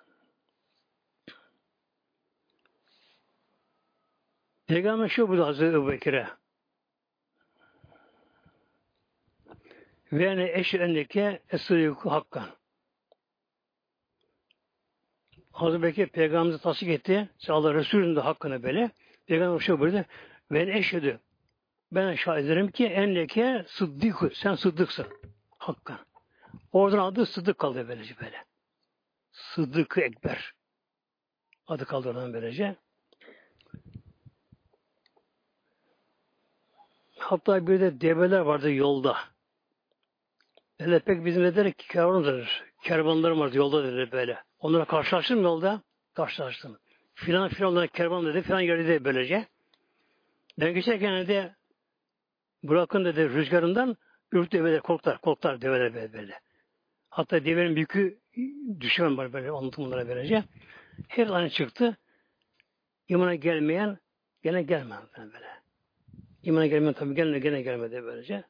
Peygamber şu burada Hazreti Ebu Bekir'e ve ne eşi endeke esriyuku hakkan. Hazreti Bekir Peygamberimizi tasdik etti. Allah Resulü'nün de hakkını böyle. Peygamber şu burada ve ne eşhedü. Ben şahit ederim ki enleke sıddıkı. Sen sıddıksın. Hakkan. Oradan adı Sıddık kaldı böylece böyle. Sıddık-ı Ekber. Adı kaldı oradan böylece. Hatta bir de develer vardı yolda. Öyle pek bizim de dedik ki kervandır. Kervanlarım vardı yolda dedi böyle. Onlara karşılaştım yolda. Karşılaştım. Filan filan onlara kervan dedi. Filan yerde de böylece. Ben geçerken de bırakın dedi rüzgarından ürktü develer korktular. Korktular develer böyle böyle. Hatta devenin büyükü düşman var böyle anlatım bunlara böylece. Her an çıktı. İmana gelmeyen gene gelmedi böyle. İmana gelmeyen tabii gene gene gelmedi böylece.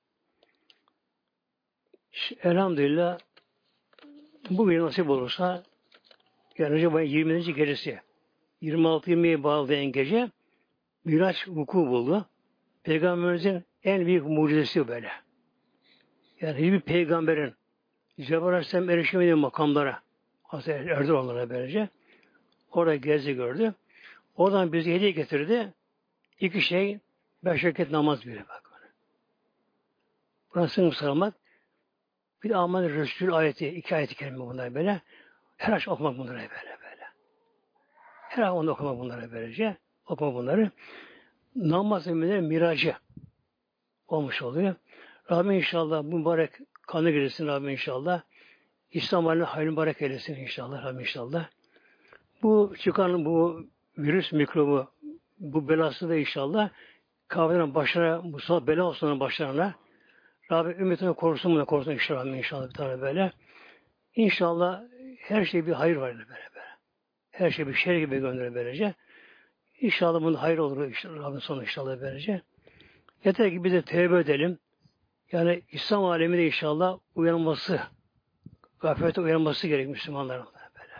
Elhamdülillah bugün nasip olursa yani Recep ayı yirminci gecesi yirmi altı yirmiye bağlayan gece Miraç vuku buldu. Peygamberimizin en büyük mucizesi böyle. Yani hiçbir peygamberin Cebrail Aleyhisselam erişemediği makamlara Hazreti Erdoğan'lara böylece orada gezdi gördü. Oradan bize hediye getirdi. İki şey beş vakit namaz bile bak. Burasını sarmak bir de Aman Resul ayeti, iki ayeti kelime bunlar böyle. Her aç okumak bunları böyle böyle. Her an onu okumak bunları böylece. Okuma bunları. Namaz emirleri miracı olmuş oluyor. Rabbim inşallah bu mübarek kanı girsin Rabbim inşallah. İslam haline hayırlı mübarek eylesin inşallah Rabbim inşallah. Bu çıkan bu virüs mikrobu bu belası da inşallah kavramın başına bu sabah bela olsun başlarına Rabbim ümmetini korusun bunu korusun inşallah inşallah bir tane böyle. İnşallah her şey bir hayır var böyle böyle. Her şey bir şer gibi gönderir böylece. İnşallah bunun hayır olur inşallah Rabbim sonu inşallah böylece. Yeter ki biz de tevbe edelim. Yani İslam aleminde inşallah uyanması, gaflete uyanması gerek Müslümanların böyle.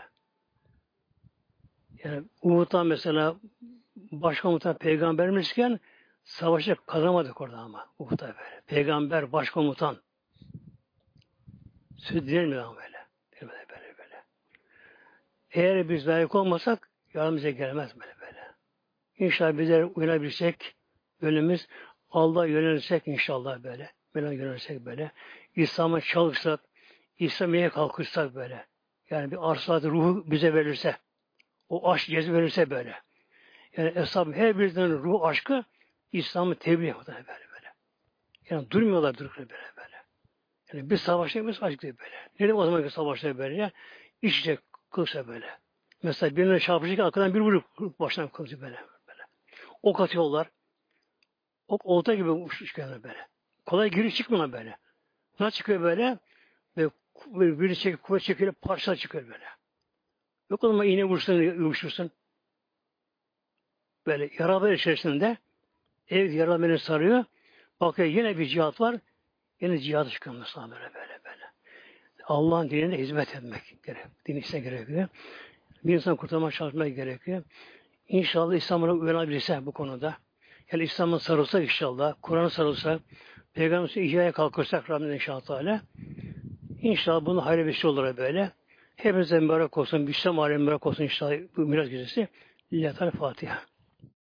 Yani Uhud'dan mesela başkomutan peygamberimizken savaşa kazanamadık orada ama Uhud'da böyle. Peygamber başkomutan söz dinlenmiyor ama böyle. Böyle böyle böyle. Eğer biz layık olmasak yanımıza gelmez böyle böyle. İnşallah bizler uyanabilsek, gönlümüz Allah'a yönelirsek inşallah böyle. Böyle görürsek böyle. İslam'a çalışsak, İslam'a kalkışsak böyle. Yani bir arsalat ruhu bize verirse, o aşk cezbe verirse böyle. Yani Eshab her birinin ruh aşkı İslam'ı tebliğ ediyor böyle böyle. Yani durmuyorlar durmuyor böyle böyle. Yani bir savaşta bir aşk değil böyle. Ne demek o zaman bir savaşta böyle? İç içe kılsa böyle. Mesela birine çarpacak arkadan bir vurup baştan kılıcı böyle böyle. Ok atıyorlar. Ok olta gibi uçuşuyor böyle. Kolay giriş çıkmıyor böyle. Nasıl çıkıyor böyle? Ve biri çekip kuvvet çekiyor parçalar çıkıyor böyle. Yok o zaman iğne vursun, uyuşursun. Böyle yaralar içerisinde ev yaralarını sarıyor. Bakıyor yine bir cihat var. Yine cihat çıkıyor mesela böyle böyle böyle. Allah'ın dinine hizmet etmek gerek. Din ise gerekiyor. Bir insan kurtarmak çalışmak gerekiyor. İnşallah İslam'a uyanabilirse bu konuda. Yani İslam'a sarılsak inşallah, Kur'an'a sarılsak, Peygamber'e ihyaya kalkırsak Rabbimden inşallah. İnşallah bunu hayırlı bir şey olur böyle. Hepinize mübarek olsun, Müslüman alem mübarek olsun inşallah bu miras gecesi. Lillahi Teala Fatiha.